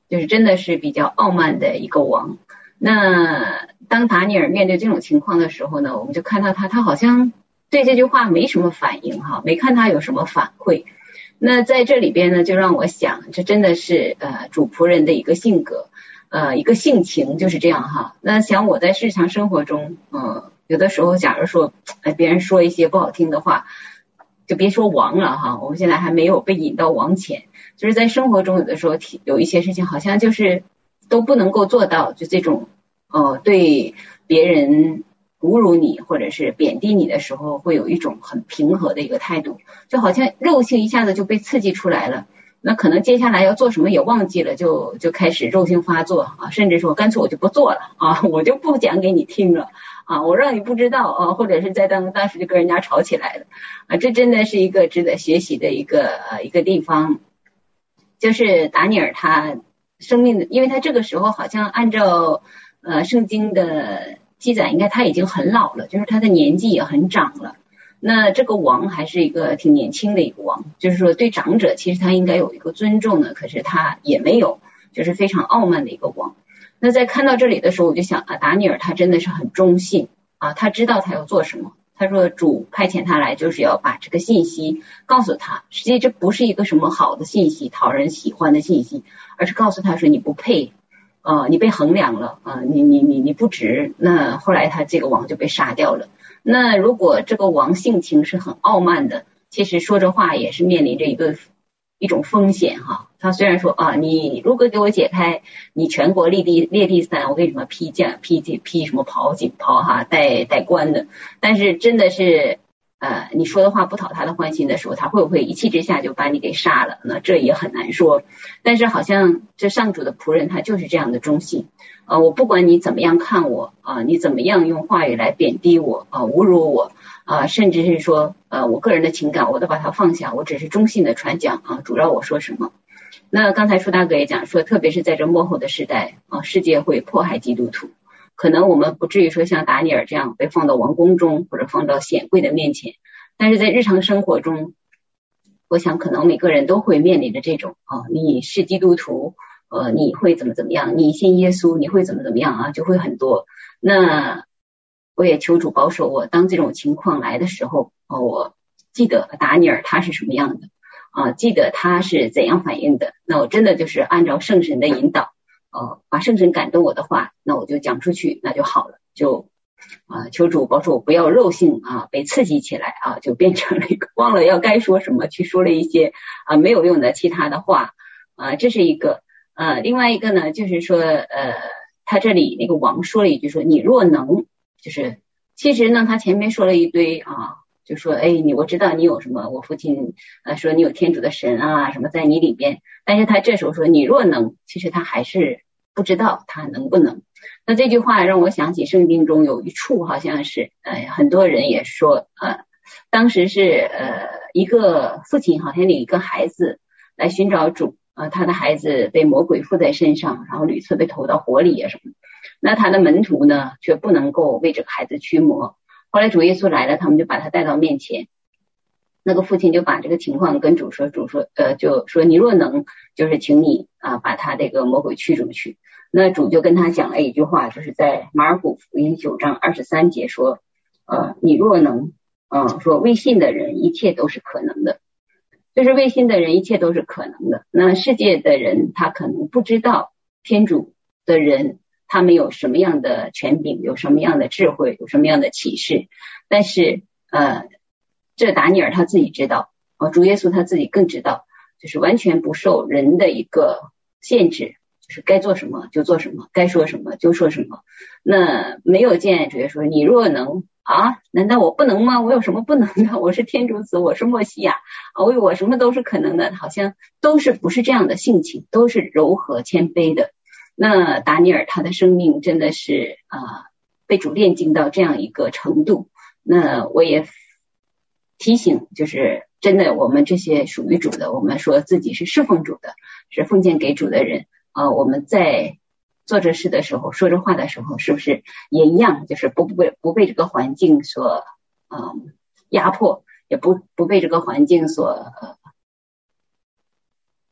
就是真的是比较傲慢的一个王。那当达尼尔面对这种情况的时候呢，我们就看到他好像对这句话没什么反应哈，没看他有什么反馈。那在这里边呢，就让我想，这真的是主仆人的一个性格，一个性情就是这样哈。那想我在日常生活中，有的时候假如说别人说一些不好听的话，就别说王了哈，我们现在还没有被引到王前，就是在生活中有的时候有一些事情好像就是都不能够做到，就这种对别人侮辱你或者是贬低你的时候，会有一种很平和的一个态度，就好像肉性一下子就被刺激出来了，那可能接下来要做什么也忘记了，就开始肉性发作啊，甚至说干脆我就不做了啊，我就不讲给你听了啊，我让你不知道啊，或者是在当时就跟人家吵起来了啊，这真的是一个值得学习的一个地方。就是达尼尔他生命的，因为他这个时候好像按照圣经的记载，应该他已经很老了，就是他的年纪也很长了。那这个王还是一个挺年轻的一个王，就是说对长者其实他应该有一个尊重的，可是他也没有，就是非常傲慢的一个王。那在看到这里的时候，我就想达尼尔他真的是很忠信啊，他知道他要做什么。他说主派遣他来就是要把这个信息告诉他，实际这不是一个什么好的信息，讨人喜欢的信息，而是告诉他说你不配，你被衡量了啊，你不值。那后来他这个王就被杀掉了。那如果这个王性情是很傲慢的，其实说这话也是面临着一种风险哈。他虽然说你如果给我解开你全国列第三，我给你什么披什么锦袍哈，戴冠的，但是真的是你说的话不讨他的欢心的时候，他会不会一气之下就把你给杀了？那这也很难说。但是好像这上主的仆人他就是这样的忠信，我不管你怎么样看我你怎么样用话语来贬低我侮辱我甚至是说我个人的情感我都把它放下，我只是忠信的传讲主让我说什么。那刚才舒大哥也讲说，特别是在这末后的时代世界会迫害基督徒，可能我们不至于说像达尼尔这样被放到王宫中或者放到显贵的面前，但是在日常生活中，我想可能每个人都会面临着这种你是基督徒你会怎么样，你信耶稣你会怎么样就会很多。那我也求主保守我，当这种情况来的时候我记得达尼尔他是什么样的记得他是怎样反应的，那我真的就是按照圣神的引导把圣神感动我的话，那我就讲出去，那就好了，就求主保守我不要肉性被刺激起来就变成了一个忘了要该说什么，去说了一些没有用的其他的话这是一个另外一个呢，就是说他这里那个王说了一句说你若能，就是其实呢他前面说了一堆就说我知道你有什么，我父亲说你有天主的神什么在你里边，但是他这时候说你若能，其实他还是不知道他能不能。那这句话让我想起圣经中有一处好像是很多人也说当时是一个父亲好像领一个孩子来寻找主他的孩子被魔鬼附在身上，然后屡次被投到火里什么，那他的门徒呢却不能够为这个孩子驱魔。后来主耶稣来了，他们就把他带到面前，那个父亲就把这个情况跟主说，主说就说你若能，就是请你把他这个魔鬼驱出去。那主就跟他讲了一句话，就是在马尔谷福音9章23节说你若能说为信的人一切都是可能的，就是为信的人一切都是可能的。那世界的人他可能不知道天主的人他们有什么样的权柄，有什么样的智慧，有什么样的启示，但是这达尼尔他自己知道主耶稣他自己更知道，就是完全不受人的一个限制，就是该做什么就做什么，该说什么就说什么。那没有见主耶稣说你若能难道我不能吗？我有什么不能的？我是天主子，我是默西亚为我什么都是可能的，好像不是这样的性情，都是柔和谦卑的。那达尼尔他的生命真的是被主炼净到这样一个程度。那我也提醒，就是真的我们这些属于主的，我们说自己是侍奉主的，是奉献给主的人我们在做这事的时候，说这话的时候，是不是也一样，就是不被这个环境所压迫，也不被这个环境所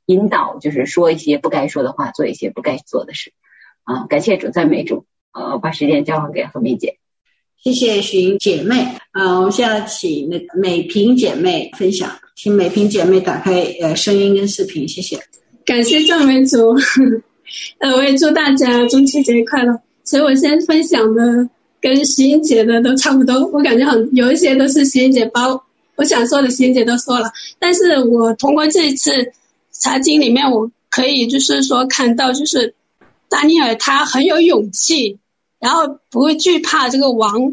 引导，就是说一些不该说的话，做一些不该做的事。感谢主，赞美主。我把时间交还给何美姐。 谢谢许莹姐妹。我们现在请那个美萍姐妹分享，请美萍姐妹打开声音跟视频，谢谢。 感谢赞美主。我也祝大家中秋节快乐。所以我先分享的跟徐英姐的都差不多，我感觉有一些都是徐英姐把我想说的徐英姐都说了，但是我通过这一次查经里面，我可以就是说看到，就是丹尼尔他很有勇气，然后不会惧怕这个王，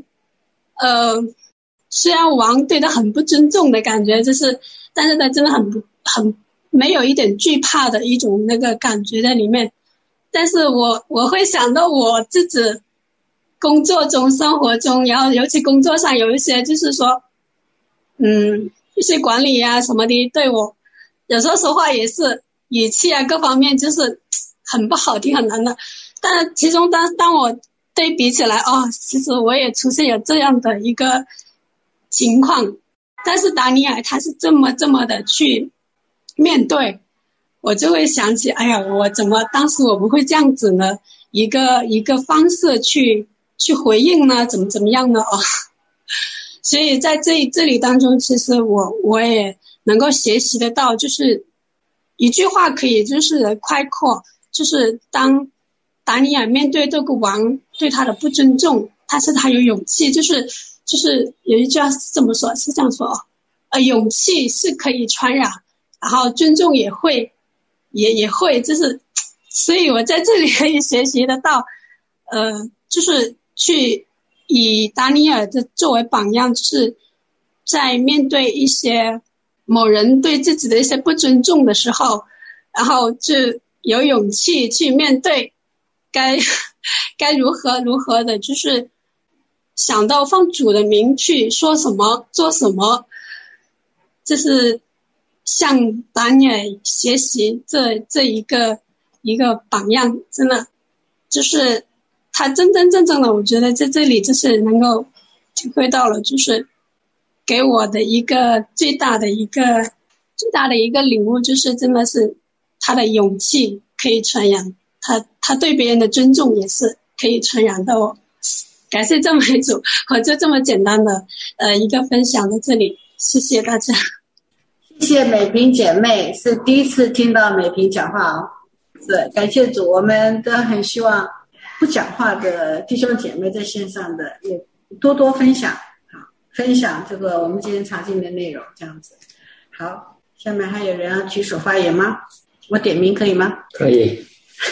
虽然王对他很不尊重的感觉，就是但是他真的很没有一点惧怕的一种那个感觉在里面。但是我会想到我自己工作中生活中，然后尤其工作上有一些就是说一些管理啊什么的，对我有时候说话也是语气啊各方面就是很不好听很难的。但其中当我对比起来，其实我也出现有这样的一个情况，但是达尼尔他是这么的去面对，我就会想起，哎呀，我怎么当时我不会这样子呢？一个方式去回应呢？怎么样呢？所以在这里当中，其实我也能够学习得到，就是一句话可以就是概括，就是当达尼尔面对这个王对他的不尊重，但是他有勇气，就是有一句话是这么说，是这样说，勇气是可以传染，然后尊重也会，就是所以我在这里可以学习得到，就是去以达尼尔的作为榜样，就是在面对一些某人对自己的一些不尊重的时候，然后就有勇气去面对，该如何的，就是想到奉主的名去说什么做什么，就是向达尼尔学习这一个榜样，真的就是他真正的，我觉得在这里就是能够体会到了，就是给我的一个最大的一个领悟，就是真的是他的勇气可以传染，他对别人的尊重也是可以传染到我。感谢赞美主，我就这么简单的一个分享在这里，谢谢大家。 谢谢美萍姐妹，是第一次听到美萍讲话哦。是，感谢主，我们都很希望不讲话的弟兄姐妹在线上的也多多分享，好，分享这个我们今天查经的内容，这样子。好，下面还有人要举手发言吗？我点名可以吗？ 可以。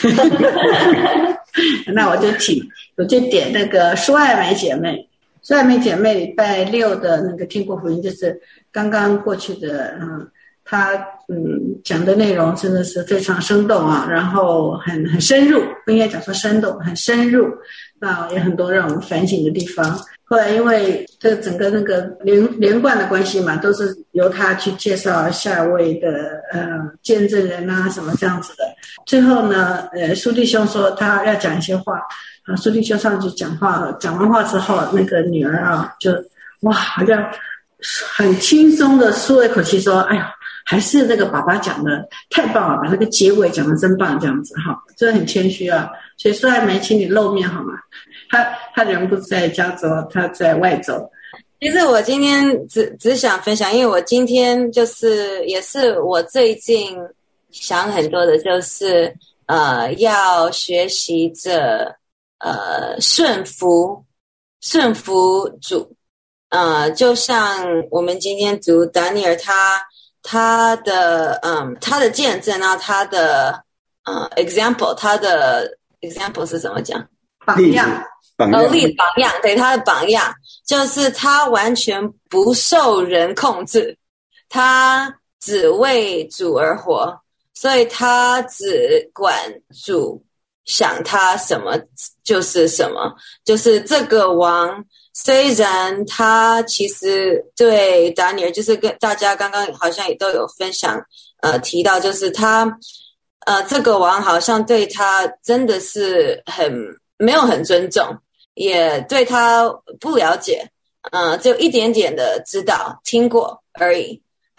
那我就点那个苏爱梅姐妹。苏爱梅姐妹礼拜六的那个听过福音，就是刚刚过去的，她讲的内容真的是非常生动啊，然后很深入，不应该讲说生动，很深入，那有很多让我们反省的地方。后来因为这整个那个连贯的关系嘛，都是由他去介绍下一位的见证人啊什么这样子的。最后呢，苏弟兄说他要讲一些话，苏弟兄上去讲话，讲完话之后，那个女儿啊就哇，好像很轻松的舒了一口气说，哎呀，还是那个爸爸讲的太棒了，把那个结尾讲的真棒，这样子哈，真的很谦虚啊。所以苏爱梅，请你露面好吗？他人不在加州，他在外州。 其实我今天只想分享，因为我今天就是也是我最近想很多的，就是要学习着顺服主，就像我们今天读达尼尔他的见证啊，他的example， 他的 example 是怎么讲？ 榜样。 对，他的榜样就是他完全不受人控制，他只为主而活，所以他只管主想他什么就是什么。就是这个王虽然他其实对达尼尔，就是跟大家刚刚好像也都有分享提到，就是他这个王好像对他真的是没有很尊重，也对他不了解，只有一点点的知道听过而已。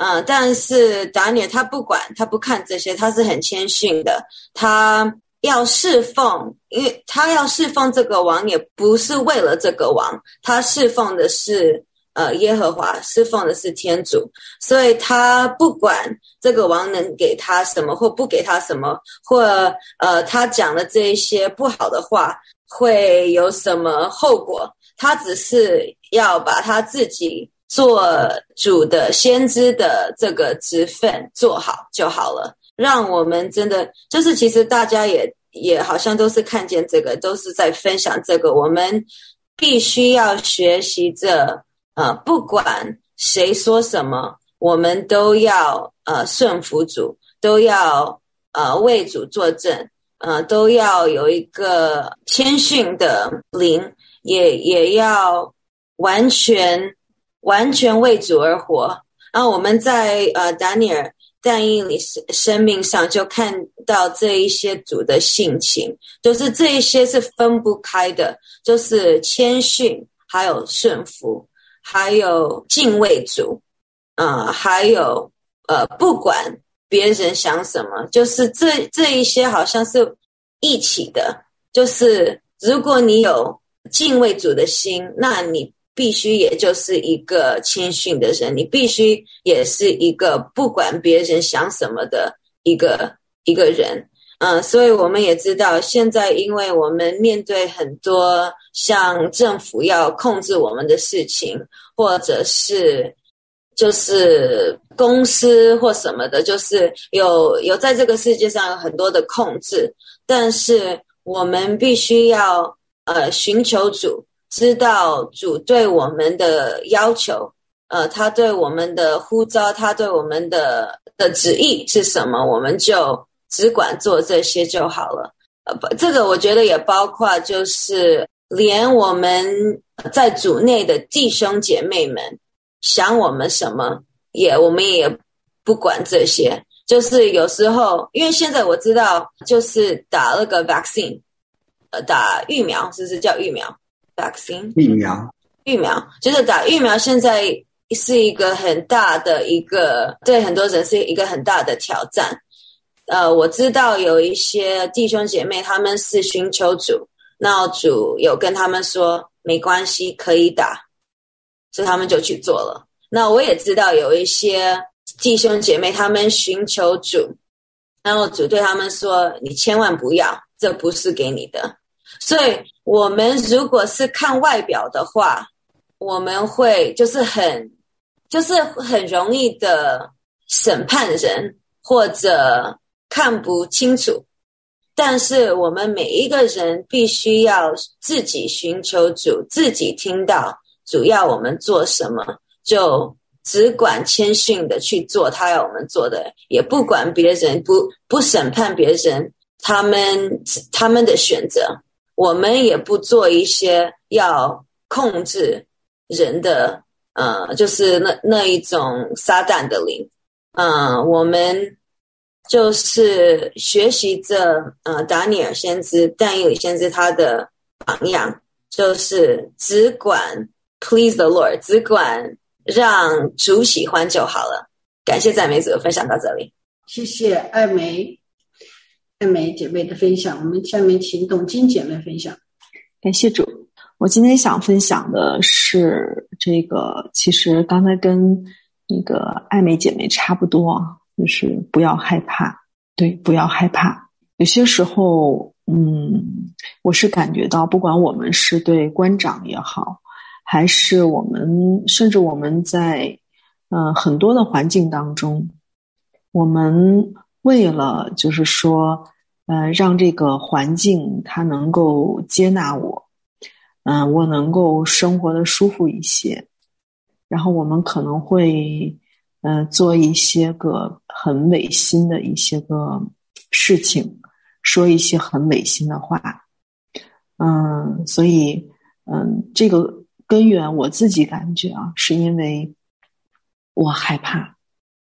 但是达尼尔他不管，他不看这些，他是很谦逊的，他要侍奉，因为他要侍奉这个王也不是为了这个王，他侍奉的是耶和华，侍奉的是天主，所以他不管这个王能给他什么或不给他什么，或他讲的这一些不好的话会有什么后果，他只是要把他自己做主的先知的这个职分做好就好了。让我们真的就是其实大家也好像都是看见这个，都是在分享这个，我们必须要学习着不管谁说什么，我们都要顺服主，都要为主作证，都要有一个谦逊的灵，也要完全为主而活。然后我们在但以理生命上就看到这一些主的性情，就是这一些是分不开的，就是谦逊，还有顺服，还有敬畏主，还有不管别人想什么，就是这一些好像是一起的。就是如果你有敬畏主的心，那你必须也就是一个谦逊的人，你必须也是一个不管别人想什么的一个人。所以我们也知道现在因为我们面对很多像政府要控制我们的事情，或者是就是公司或什么的，就是有在这个世界上有很多的控制，但是我们必须要寻求主，知道主对我们的要求，他对我们的呼召，他对我们的旨意是什么，我们就只管做这些就好了。这个我觉得也包括就是连我们在主内的弟兄姐妹们想我们什么，我们也不管这些。就是有时候因为现在我知道就是打那个 vaccine， 打疫苗，是不是叫疫苗 vaccine？ 疫苗就是打疫苗，现在是一个很大的一个，对很多人是一个很大的挑战。我知道有一些弟兄姐妹他们是寻求主，那主有跟他们说没关系可以打，所以他们就去做了。那我也知道有一些弟兄姐妹他们寻求主，然后主对他们说你千万不要，这不是给你的。所以我们如果是看外表的话，我们会就是很容易的审判人或者看不清楚，但是我们每一个人必须要自己寻求主，自己听到主要我们做什么，就只管谦逊的去做他要我们做的，也不管别人，不审判别人他们的选择，我们也不做一些要控制人的就是那一种撒旦的灵。我们就是学习着达尼尔先知、但以理先知他的榜样，就是只管 please the Lord， 只管让主喜欢就好了。感谢赞美主的分享到这里。 谢谢艾梅姐妹的分享。我们下面请董金姐妹分享。 感谢主。我今天想分享的是这个，其实刚才跟那个艾梅姐妹差不多，就是不要害怕。对，不要害怕。有些时候我是感觉到不管我们是对官长也好，还是甚至我们在很多的环境当中，我们为了就是说让这个环境它能够接纳我，我能够生活的舒服一些，然后我们可能会做一些个很违心的一些个事情，说一些很违心的话。所以这个根源我自己感觉是因为我害怕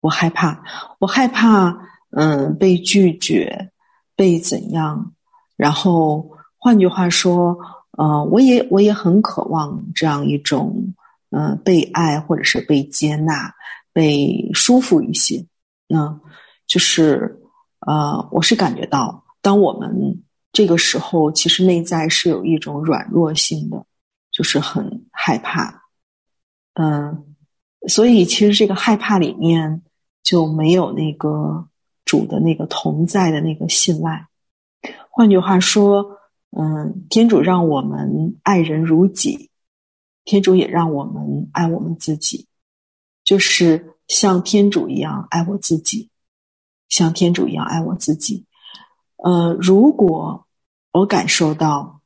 被拒绝，被怎样，然后换句话说我也很渴望这样一种被爱或者是被接纳， 被舒服一些。就是我是感觉到，当我们这个时候，其实内在是有一种软弱性的，就是很害怕。所以其实这个害怕里面就没有那个主的那个同在的那个信赖。换句话说，天主让我们爱人如己，天主也让我们爱我们自己，就是像天主一样爱我自己，像天主一样爱我自己。如果我感受到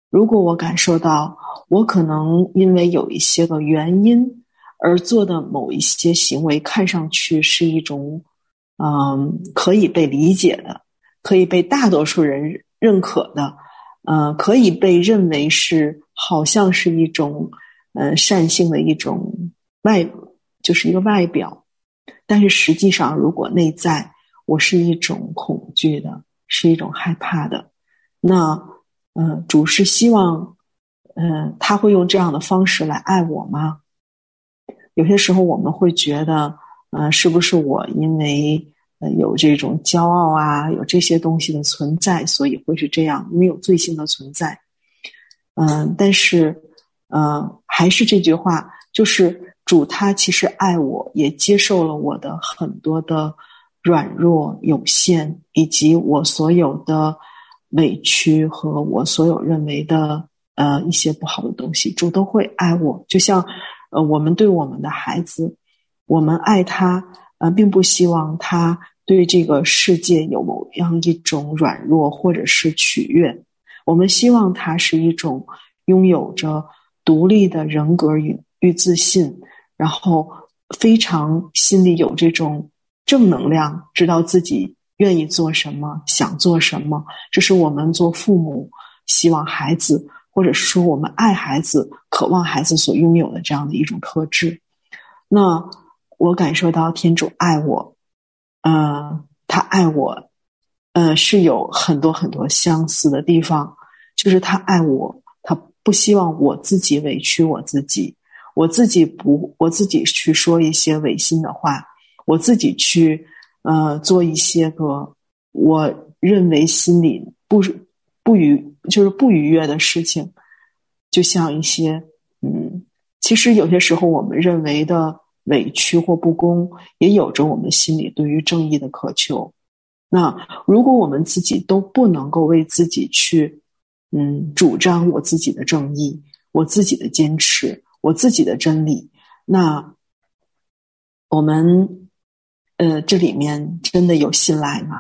我可能因为有一些个原因而做的某一些行为看上去是一种可以被理解的，可以被大多数人认可的，可以被认为是好像是一种善性的一种就是一个外表，但是实际上如果内在我是一种恐惧的，是一种害怕的，那主是希望他会用这样的方式来爱我吗？有些时候我们会觉得是不是我因为有这种骄傲啊，有这些东西的存在，所以会是这样，因为有罪性的存在。但是还是这句话，就是主他其实爱我，也接受了我的很多的软弱有限，以及我所有的委屈和我所有认为的一些不好的东西，主都会爱我。就像我们对我们的孩子，我们爱他并不希望他对这个世界有某样一种软弱或者是取悦，我们希望他是一种拥有着独立的人格与自信，然后非常心里有这种正能量，知道自己愿意做什么，想做什么。这是我们做父母希望孩子，或者是说我们爱孩子，渴望孩子所拥有的这样的一种特质。那我感受到天主爱我，他爱我是有很多很多相似的地方，就是他爱我，他不希望我自己委屈我自己，我自己去说一些违心的话，我自己去做一些个我认为心里不愉悦的事情，就像一些其实有些时候我们认为的委屈或不公，也有着我们心里对于正义的渴求。那如果我们自己都不能够为自己去主张我自己的正义，我自己的坚持，我自己的真理，那我们这里面真的有信赖吗？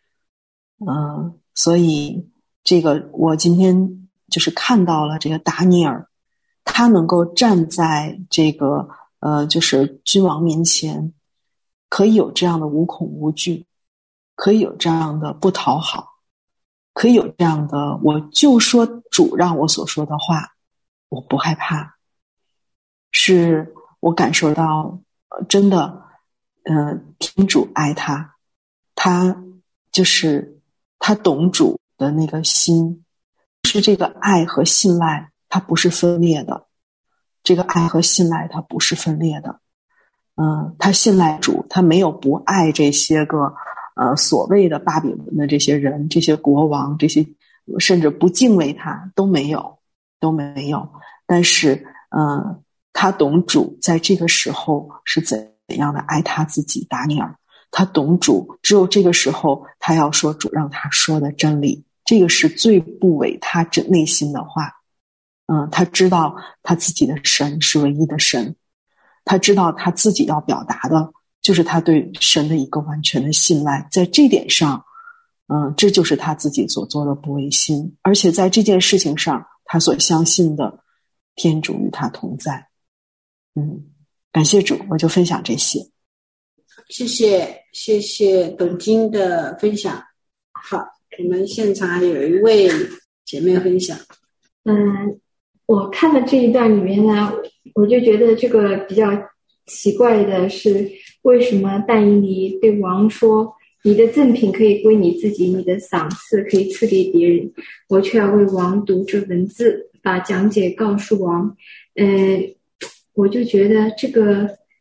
所以这个我今天就是看到了这个达尼尔，他能够站在这个就是君王面前，可以有这样的无恐无惧，可以有这样的不讨好，可以有这样的我就说主让我所说的话，我不害怕。是我感受到真的天主爱他，他就是他懂主的那个心，是这个爱和信赖它不是分裂的，这个爱和信赖它不是分裂的。他信赖主，他没有不爱这些个所谓的巴比伦的这些人，这些国王，这些甚至不敬畏他都没有。但是他懂主在这个时候是怎样的爱他自己达尼尔，他懂主，只有这个时候他要说主让他说的真理，这个是最不违他内心的话。他知道他自己的神是唯一的神，他知道他自己要表达的就是他对神的一个完全的信赖，在这点上这就是他自己所做的不违心，而且在这件事情上他所相信的天主与他同在。感谢主，我就分享这些。 谢谢董金的分享。好，我们现场还有一位姐妹分享。 我看了这一段里面呢，我就觉得这个比较奇怪的是，为什么但以理对王说，你的赠品可以归你自己，你的赏赐可以赐给别人，我却要为王读这文字，把讲解告诉王。我就觉得这个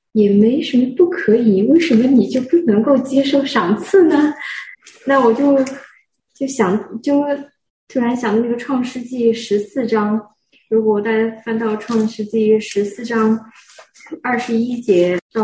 也没什么不可以，为什么你就不能够接受赏赐呢？那我就突然想那个创世纪14章，如果大家翻到创世纪14章21节到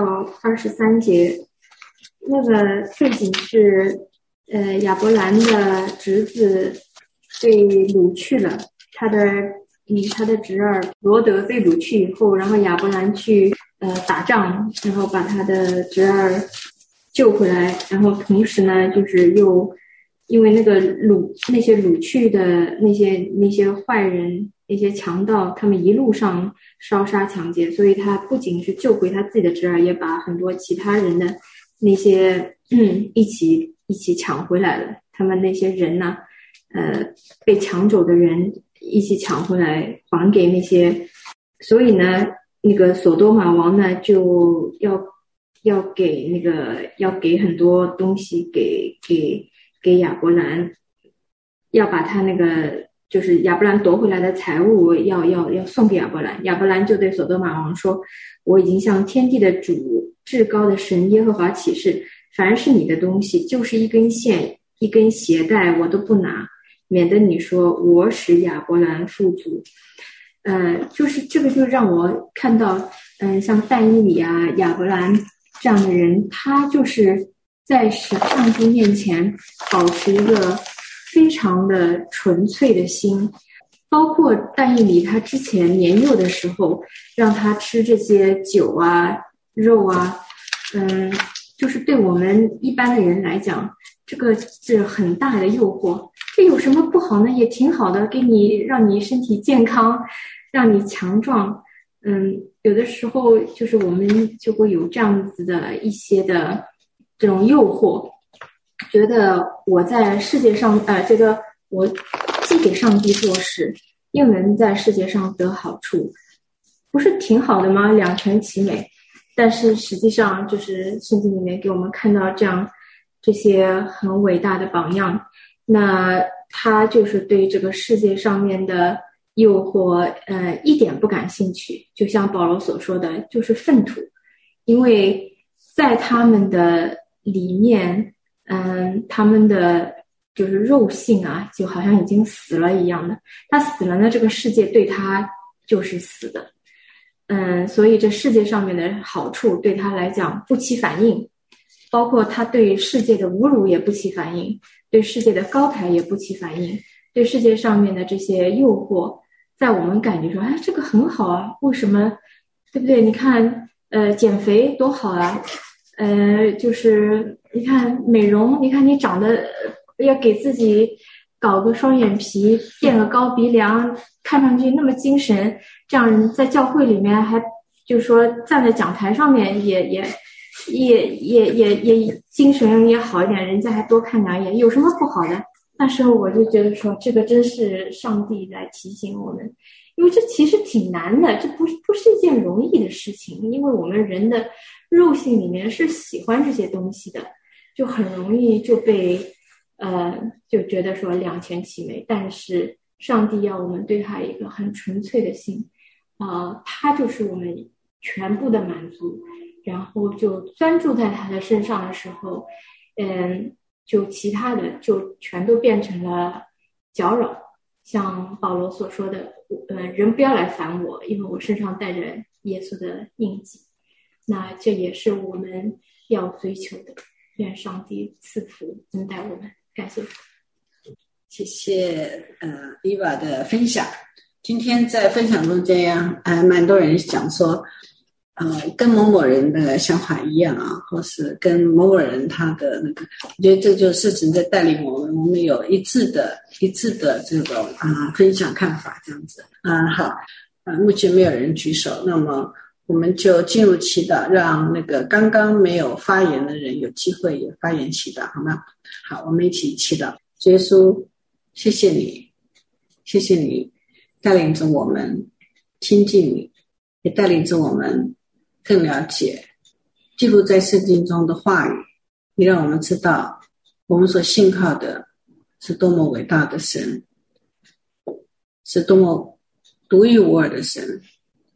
23节，那个背景是亚伯兰的侄子被掳去了，他的侄儿罗德被掳去以后，然后亚伯兰去打仗，然后把他的侄儿救回来，然后同时呢就是又因为那些掳去的那些坏人，那些强盗，他们一路上烧杀抢劫，所以他不仅是救回他自己的侄儿，也把很多其他人的那些一起抢回来了。他们那些人呢，被抢走的人一起抢回来还给那些，所以呢，那个索多玛王呢就要给很多东西给亚伯兰，要把他那个就是亚伯兰夺回来的财物要送给亚伯兰。亚伯兰就对索多玛王说：“我已经向天地的主至高的神耶和华起誓，凡是你的东西，就是一根线一根鞋带我都不拿，免得你说我使亚伯兰富足。”就是这个就让我看到，像但以理啊、亚伯兰这样的人，他就是在上帝面前保持一个非常的纯粹的心，包括但以理他之前年幼的时候让他吃这些酒啊、肉啊，就是对我们一般的人来讲，这个是很大的诱惑。这有什么不好呢？也挺好的，让你身体健康，让你强壮。有的时候就是我们就会有这样子的一些的这种诱惑，觉得我在世界上觉得我既给上帝做事，又能在世界上得好处，不是挺好的吗？两全其美。但是实际上就是圣经里面给我们看到这些很伟大的榜样，那他就是对这个世界上面的诱惑一点不感兴趣，就像保罗所说的，就是粪土。因为在他们的里面他们的就是肉性啊，就好像已经死了一样的，他死了呢，这个世界对他就是死的。所以这世界上面的好处对他来讲不起反应，包括他对世界的侮辱也不起反应，对世界的高抬也不起反应，对世界上面的这些诱惑，在我们感觉说，这个很好啊，为什么？对不对？你看，减肥多好啊，就是你看美容，你看你长得要给自己搞个双眼皮，垫个高鼻梁，看上去那么精神，这样在教会里面还就是说站在讲台上面也精神也好一点，人家还多看两眼，有什么不好的？那时候我就觉得说，这个真是上帝来提醒我们，因为这其实挺难的，这不是一件容易的事情，因为我们人的肉性里面是喜欢这些东西的，就很容易就被就觉得说两全其美。但是上帝要我们对他一个很纯粹的心，他就是我们全部的满足，然后就专注在他的身上的时候，就其他的就全都变成了搅扰。像保罗所说的，人不要来烦我，因为我身上带着耶稣的印记。那这也是我们要追求的。愿上帝赐福恩待我们，感谢。 谢谢伊娃的分享。今天在分享中间蛮多人讲说跟某某人的想法一样啊，或是跟某某人他的那个，我觉得这就是神在带领我们有一致的这种分享看法这样子好目前没有人举手，那么我们就进入祈祷，让那个刚刚没有发言的人有机会也发言祈祷，好吗？好，我们一起祈祷。主耶稣，谢谢你，谢谢你带领着我们亲近你，也带领着我们更了解记录在圣经中的话语，也让我们知道我们所信靠的是多么伟大的神，是多么独一无二的神。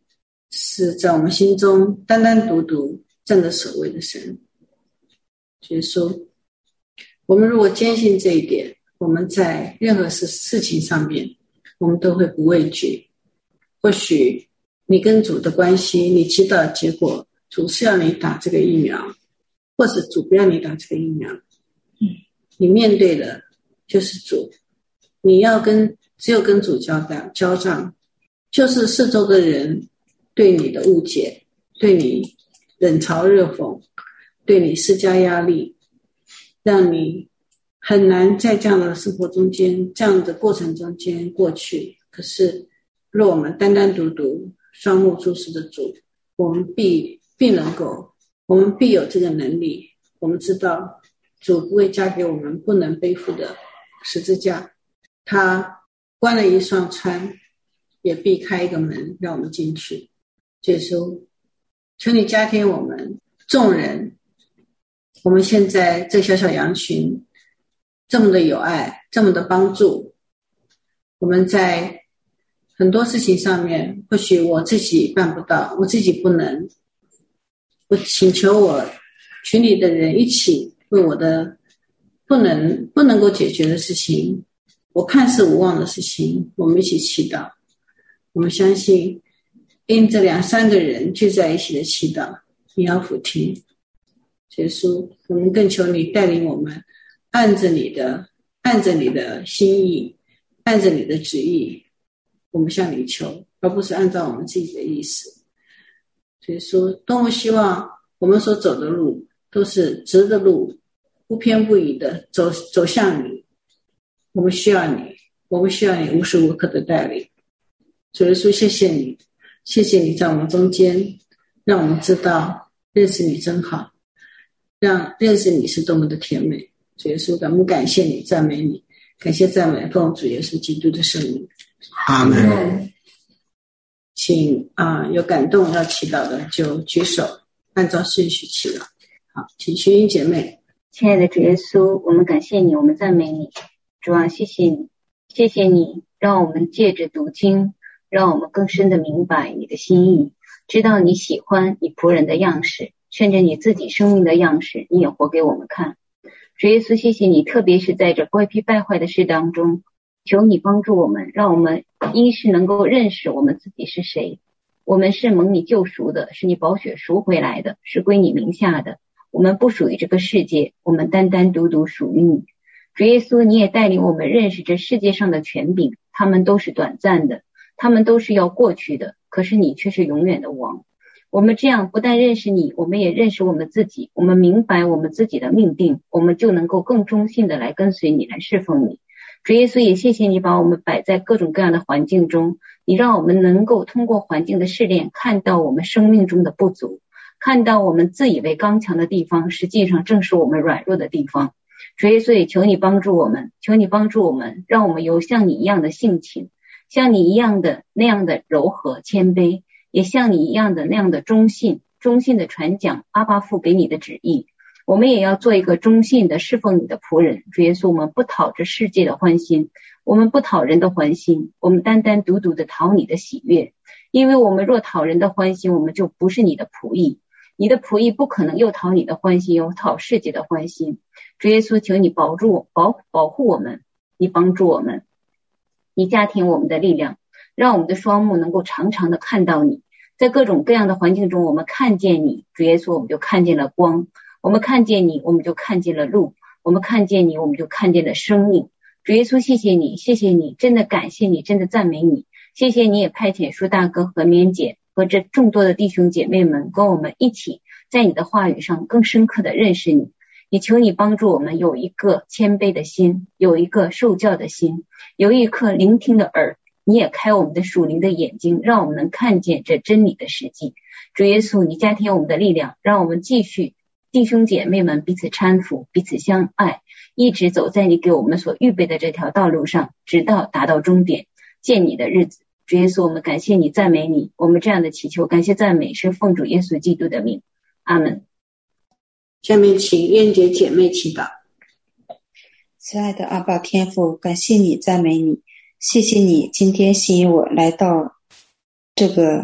是在我们心中单单独独站着首位的神。所以说，我们如果坚信这一点，我们在任何事情上面，我们都会不畏惧。或许你跟主的关系，你知道结果，主是要你打这个疫苗，或者主不要你打这个疫苗，你面对的就是主，你要只有跟主交账，就是四周的人对你的误解，对你冷嘲热讽，对你施加压力，让你很难在这样的生活中间，这样的过程中间过去。可是若我们单单独独双目注视的主，我们必能够，我们必有这个能力。我们知道主不会加给我们不能背负的十字架，他关了一扇窗，也必开一个门让我们进去。耶稣，求你加添我们众人，我们现在这小小羊群这么的有爱，这么的帮助，我们在很多事情上面，或许我自己办不到，我自己不能，我请求我群里的人一起为我的不能够解决的事情，我看似无望的事情，我们一起祈祷。我们相信因这2-3个人聚在一起的祈祷，你要俯听。耶稣，我们更求你带领我们按着你的心意，按着你的旨意，我们向你求，而不是按照我们自己的意思。所以说，多么希望我们所走的路都是直的路，不偏不倚的走向你。我们需要你，我们需要你无时无刻的带领。主耶稣，谢谢你，谢谢你在我们中间，让我们知道认识你真好，让认识你是多么的甜美。主耶稣，我们感谢你，赞美你，感谢赞美奉主耶稣基督的圣名。 阿们。 请有感动要祈祷的就举手，按照顺序祈祷。好，请徐英姐妹。 亲爱的主耶稣，我们感谢你，我们赞美你。主啊，谢谢你，谢谢你让我们借着读经，让我们更深的明白你的心意，知道你喜欢你仆人的样式，甚至你自己生命的样式，你也活给我们看。主耶稣，谢谢你，特别是在这乖僻败坏的事当中，求你帮助我们，让我们一是能够认识我们自己是谁，我们是蒙你救赎的，是你宝血赎回来的，是归你名下的，我们不属于这个世界，我们单单独独属于你。主耶稣，你也带领我们认识这世界上的权柄，他们都是短暂的，他们都是要过去的，可是你却是永远的王。我们这样不但认识你，我们也认识我们自己，我们明白我们自己的命定，我们就能够更忠心的来跟随你，来侍奉你。主耶稣，也谢谢你把我们摆在各种各样的环境中，你让我们能够通过环境的试炼，看到我们生命中的不足，看到我们自以为刚强的地方，实际上正是我们软弱的地方。主耶稣，也求你帮助我们，求你帮助我们，让我们有像你一样的性情，像你一样的那样的柔和谦卑，也像你一样的那样的忠信的传讲阿爸父给你的旨意。我们也要做一个忠信的侍奉你的仆人。主耶稣，我们不讨这世界的欢心，我们不讨人的欢心，我们单单独独的讨你的喜悦。因为我们若讨人的欢心，我们就不是你的仆役，你的仆役不可能又讨你的欢心，又讨世界的欢心。主耶稣，求你保护我们，你帮助我们，你加添我们的力量，让我们的双目能够常常的看到你。在各种各样的环境中，我们看见你，主耶稣，我们就看见了光，我们看见你，我们就看见了路，我们看见你，我们就看见了生命。主耶稣，谢谢你，谢谢你，真的感谢你，真的赞美你。谢谢你也派遣舒大哥和绵姐和这众多的弟兄姐妹们跟我们一起在你的话语上更深刻的认识你。也求你帮助我们有一个谦卑的心，有一个受教的心，有一颗聆听的耳，你也开我们的属灵的眼睛，让我们能看见这真理的实际。主耶稣，你加添我们的力量，让我们继续弟兄姐妹们彼此搀扶，彼此相爱，一直走在你给我们所预备的这条道路上，直到达到终点，见你的日子。主耶稣，我们感谢你，赞美你，我们这样的祈求感谢赞美是奉主耶稣基督的名，阿们。 下面请燕姐姐妹祈祷。 亲爱的阿爸天父，感谢你，赞美你，谢谢你今天吸引我来到这个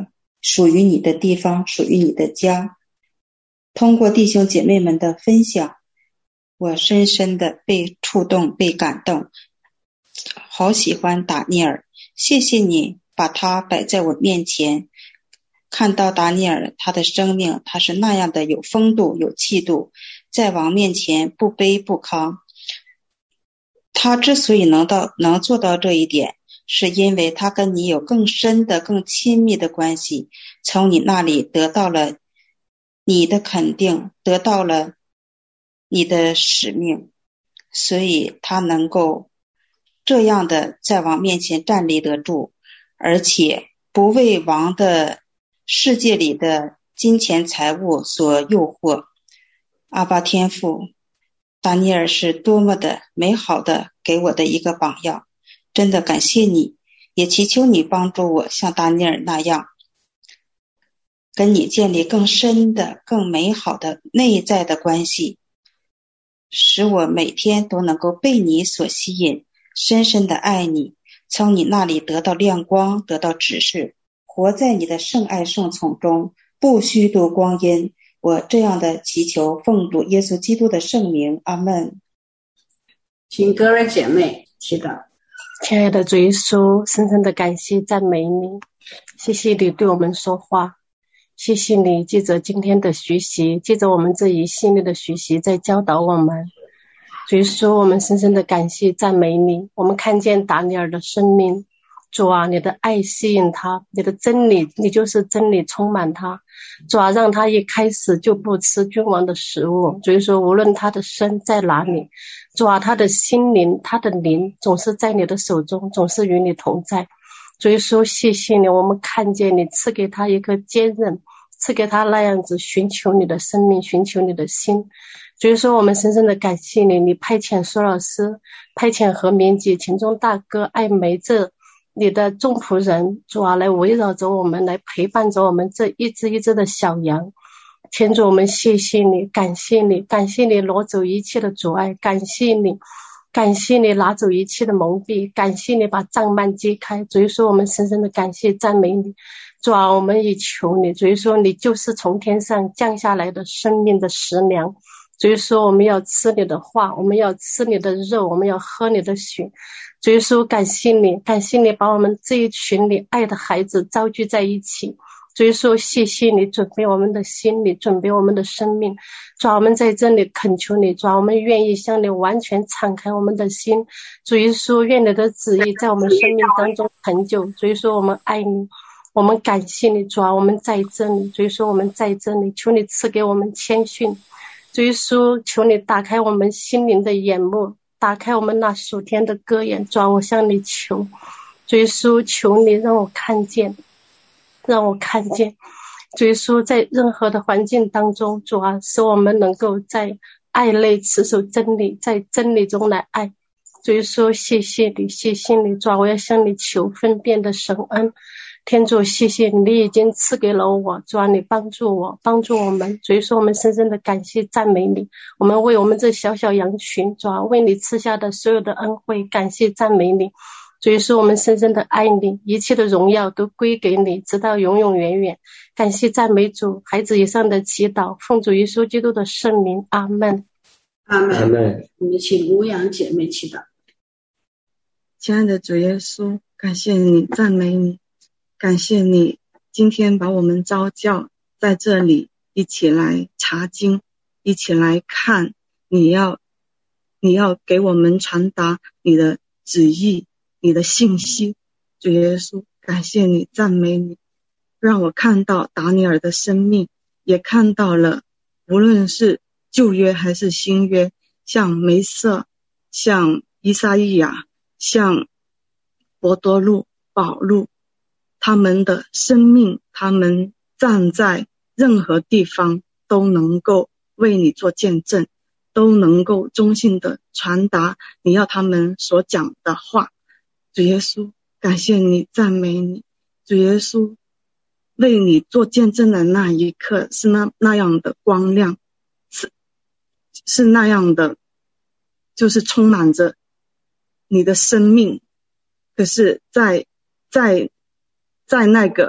属于你的地方，属于你的家。通过弟兄姐妹们的分享，我深深的被触动，被感动，好喜欢达尼尔。谢谢你把他摆在我面前，看到达尼尔他的生命，他是那样的有风度有气度，在王面前不卑不亢。他之所以能做到这一点，是因为他跟你有更深的更亲密的关系，从你那里得到了你的肯定，得到了你的使命，所以他能够这样的在王面前站立得住，而且不为王的世界里的金钱财物所诱惑。阿爸天父，达尼尔是多么的美好的给我的一个榜样，真的感谢你，也祈求你帮助我像达尼尔那样跟你建立更深的更美好的内在的关系，使我每天都能够被你所吸引，深深的爱你，从你那里得到亮光，得到指示，活在你的圣爱圣宠中，不虚度光阴。我这样的祈求奉主耶稣基督的圣名，阿们。 请各位姐妹祈祷。 亲爱的主耶稣，深深的感谢赞美你，谢谢你对我们说话，谢谢你借着今天的学习，借着我们这一系列的学习在教导我们。主耶稣，我们深深的感谢赞美你，我们看见达尼尔的生命，主啊，你的爱吸引他，你的真理，你就是真理充满他，主啊，让他一开始就不吃君王的食物。所以说无论他的身在哪里，主啊，他的心灵，他的灵总是在你的手中，总是与你同在。所以说谢谢你，我们看见你赐给他一颗坚韧，赐给他那样子寻求你的生命，寻求你的心。所以说我们深深的感谢你，你派遣苏老师，派遣何明姐、秦中大哥、艾梅这你的众仆人，主啊，来围绕着我们，来陪伴着我们这一只一只的小羊。天主，我们谢谢你，感谢你，感谢你挪走一切的阻碍，感谢你，感谢你拿走一切的蒙蔽，感谢你把障幔揭开。所以说我们深深的感谢赞美你，主啊，我们也求你，所以说你就是从天上降下来的生命的食粮。所以说我们要吃你的话，我们要吃你的肉，我们要喝你的血。所以说感谢你，感谢你把我们这一群你爱的孩子召聚在一起。所以说谢谢你准备我们的心，你准备我们的生命。主啊，我们在这里恳求你，主啊，我们愿意向你完全敞开我们的心。主耶稣，愿你的旨意在我们生命当中成就。所以说我们爱你，我们感谢你，主啊，我们在这里。所以说我们在这里，求你赐给我们谦逊。主耶稣，求你打开我们心灵的眼目，打开我们那属天的歌眼。主啊，我向你求，主耶稣，求你让我看见，让我看见。主耶稣，在任何的环境当中，主啊，使我们能够在爱内持守真理，在真理中来爱。主耶稣，谢谢你，谢谢你。主啊，我要向你求分辨的神恩。天主，谢谢你，你已经赐给了我，主啊，你帮助我，帮助我们。所以说我们深深的感谢赞美你，我们为我们这小小羊群，主啊，为你赐下的所有的恩惠感谢赞美你。所以说我们深深的爱你，一切的荣耀都归给你，直到永永远远。感谢赞美主，孩子以上的祈祷奉主耶稣基督的圣名，阿们。 阿们。我们请牧羊姐妹祈祷。 亲爱的主耶稣，感谢你，赞美你，感谢你今天把我们召叫在这里，一起来查经，一起来看你要给我们传达你的旨意，你的信息。主耶稣，感谢你，赞美你，让我看到达尼尔的生命，也看到了无论是旧约还是新约，像梅瑟，像以赛亚，像伯多禄、保禄，他们的生命，他们站在任何地方都能够为你做见证，都能够忠心的传达你要他们所讲的话。主耶稣，感谢你，赞美你。主耶稣，为你做见证的那一刻是那样的光亮，是那样的，就是充满着你的生命。可是在那个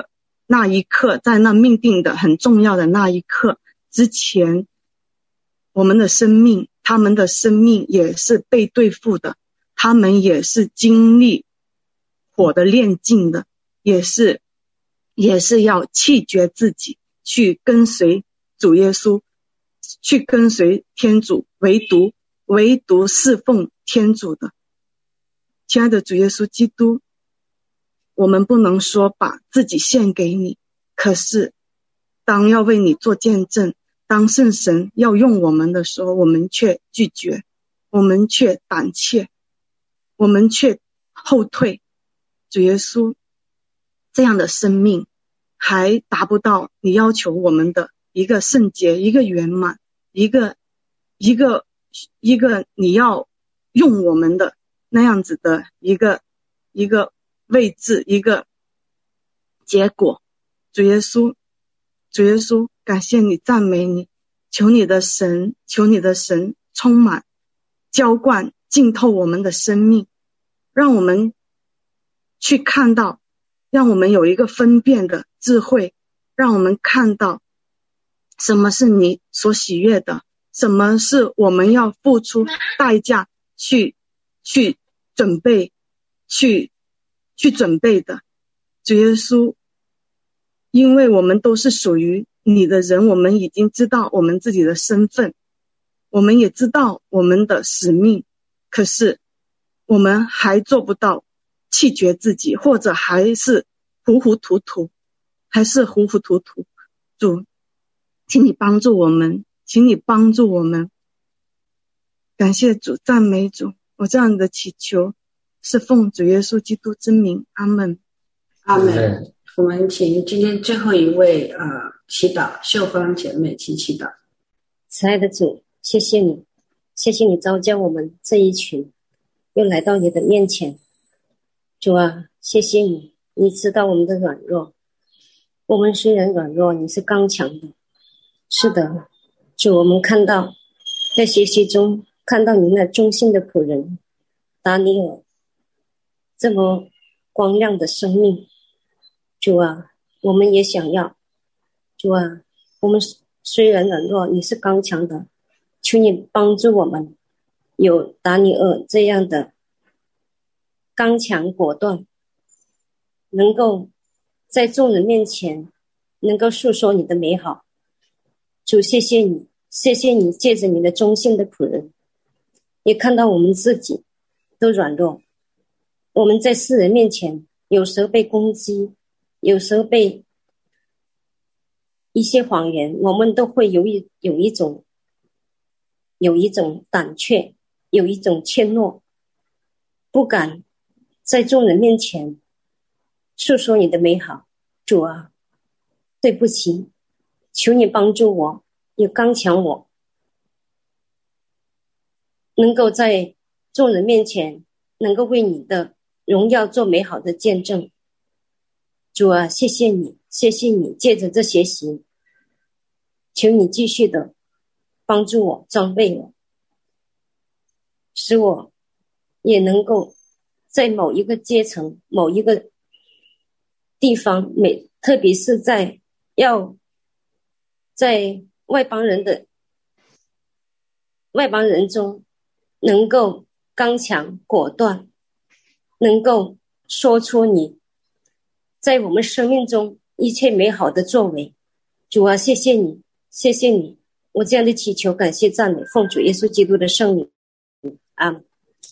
那一刻，在那命定的很重要的那一刻之前，我们的生命，他们的生命也是被对付的，他们也是经历火的炼净的，也是要弃绝自己，去跟随主耶稣，去跟随天主，唯独侍奉天主的。亲爱的主耶稣基督，我们不能说把自己献给你，可是当要为你做见证，当圣神要用我们的时候，我们却拒绝，我们却胆怯，我们却后退。主耶稣，这样的生命还达不到你要求我们的一个圣洁，一个圆满，一个你要用我们的那样子的一个位置，一个结果。主耶稣，感谢你，赞美你，求你的神充满浇灌浸透我们的生命，让我们去看到，让我们有一个分辨的智慧，让我们看到什么是你所喜悦的，什么是我们要付出代价去准备的。主耶稣，因为我们都是属于你的人，我们已经知道我们自己的身份，我们也知道我们的使命，可是我们还做不到弃绝自己，或者还是糊糊涂涂。主，请你帮助我们，感谢主，赞美主。我这样的祈求是奉主耶稣基督之名，阿们。 阿们。我们请今天最后一位祈祷，秀芳姐妹请祈祷。 慈爱的主，谢谢你召叫我们这一群又来到你的面前。主啊，谢谢你，你知道我们的软弱，我们虽然软弱，你是刚强的。是的，主，我们看到在学习中看到你那忠心的仆人达尼尔这么光亮的生命。主啊，我们也想要。主啊，我们虽然软弱，你是刚强的，求你帮助我们有达尼尔这样的刚强果断，能够在众人面前能够诉说你的美好。主，谢谢你借着你的忠心的仆人，也看到我们自己都软弱，我们在世人面前有时候被攻击，有时候被一些谎言，我们都会有一种胆怯，有一种怯懦，不敢在众人面前诉说你的美好。主啊，对不起，求你帮助我，也刚强我，能够在众人面前能够为你的荣耀做美好的见证。主啊，谢谢你借着这学习，求你继续的帮助我，装备我，使我也能够在某一个阶层，某一个地方，特别是在外邦人中能够刚强果断，能够说出你在我们生命中一切美好的作为。主啊，谢谢你，我这样的祈求感谢赞美，奉主耶稣基督的圣名，阿们。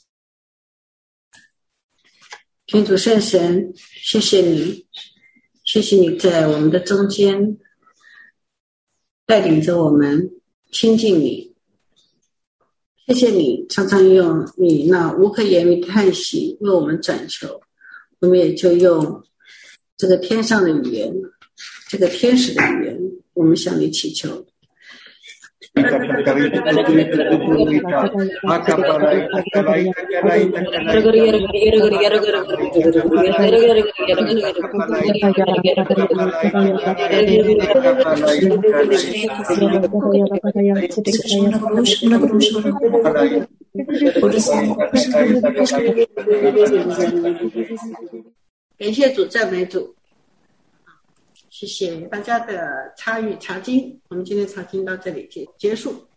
天主圣神，谢谢你在我们的中间带领着我们亲近你。谢谢你常常用你那无可言喻的叹息为我们转求，我们也就用这个天上的语言，这个天使的语言，我们向你祈求。感谢主，赞美主。 谢谢大家的参与查经，我们今天查经到这里结束。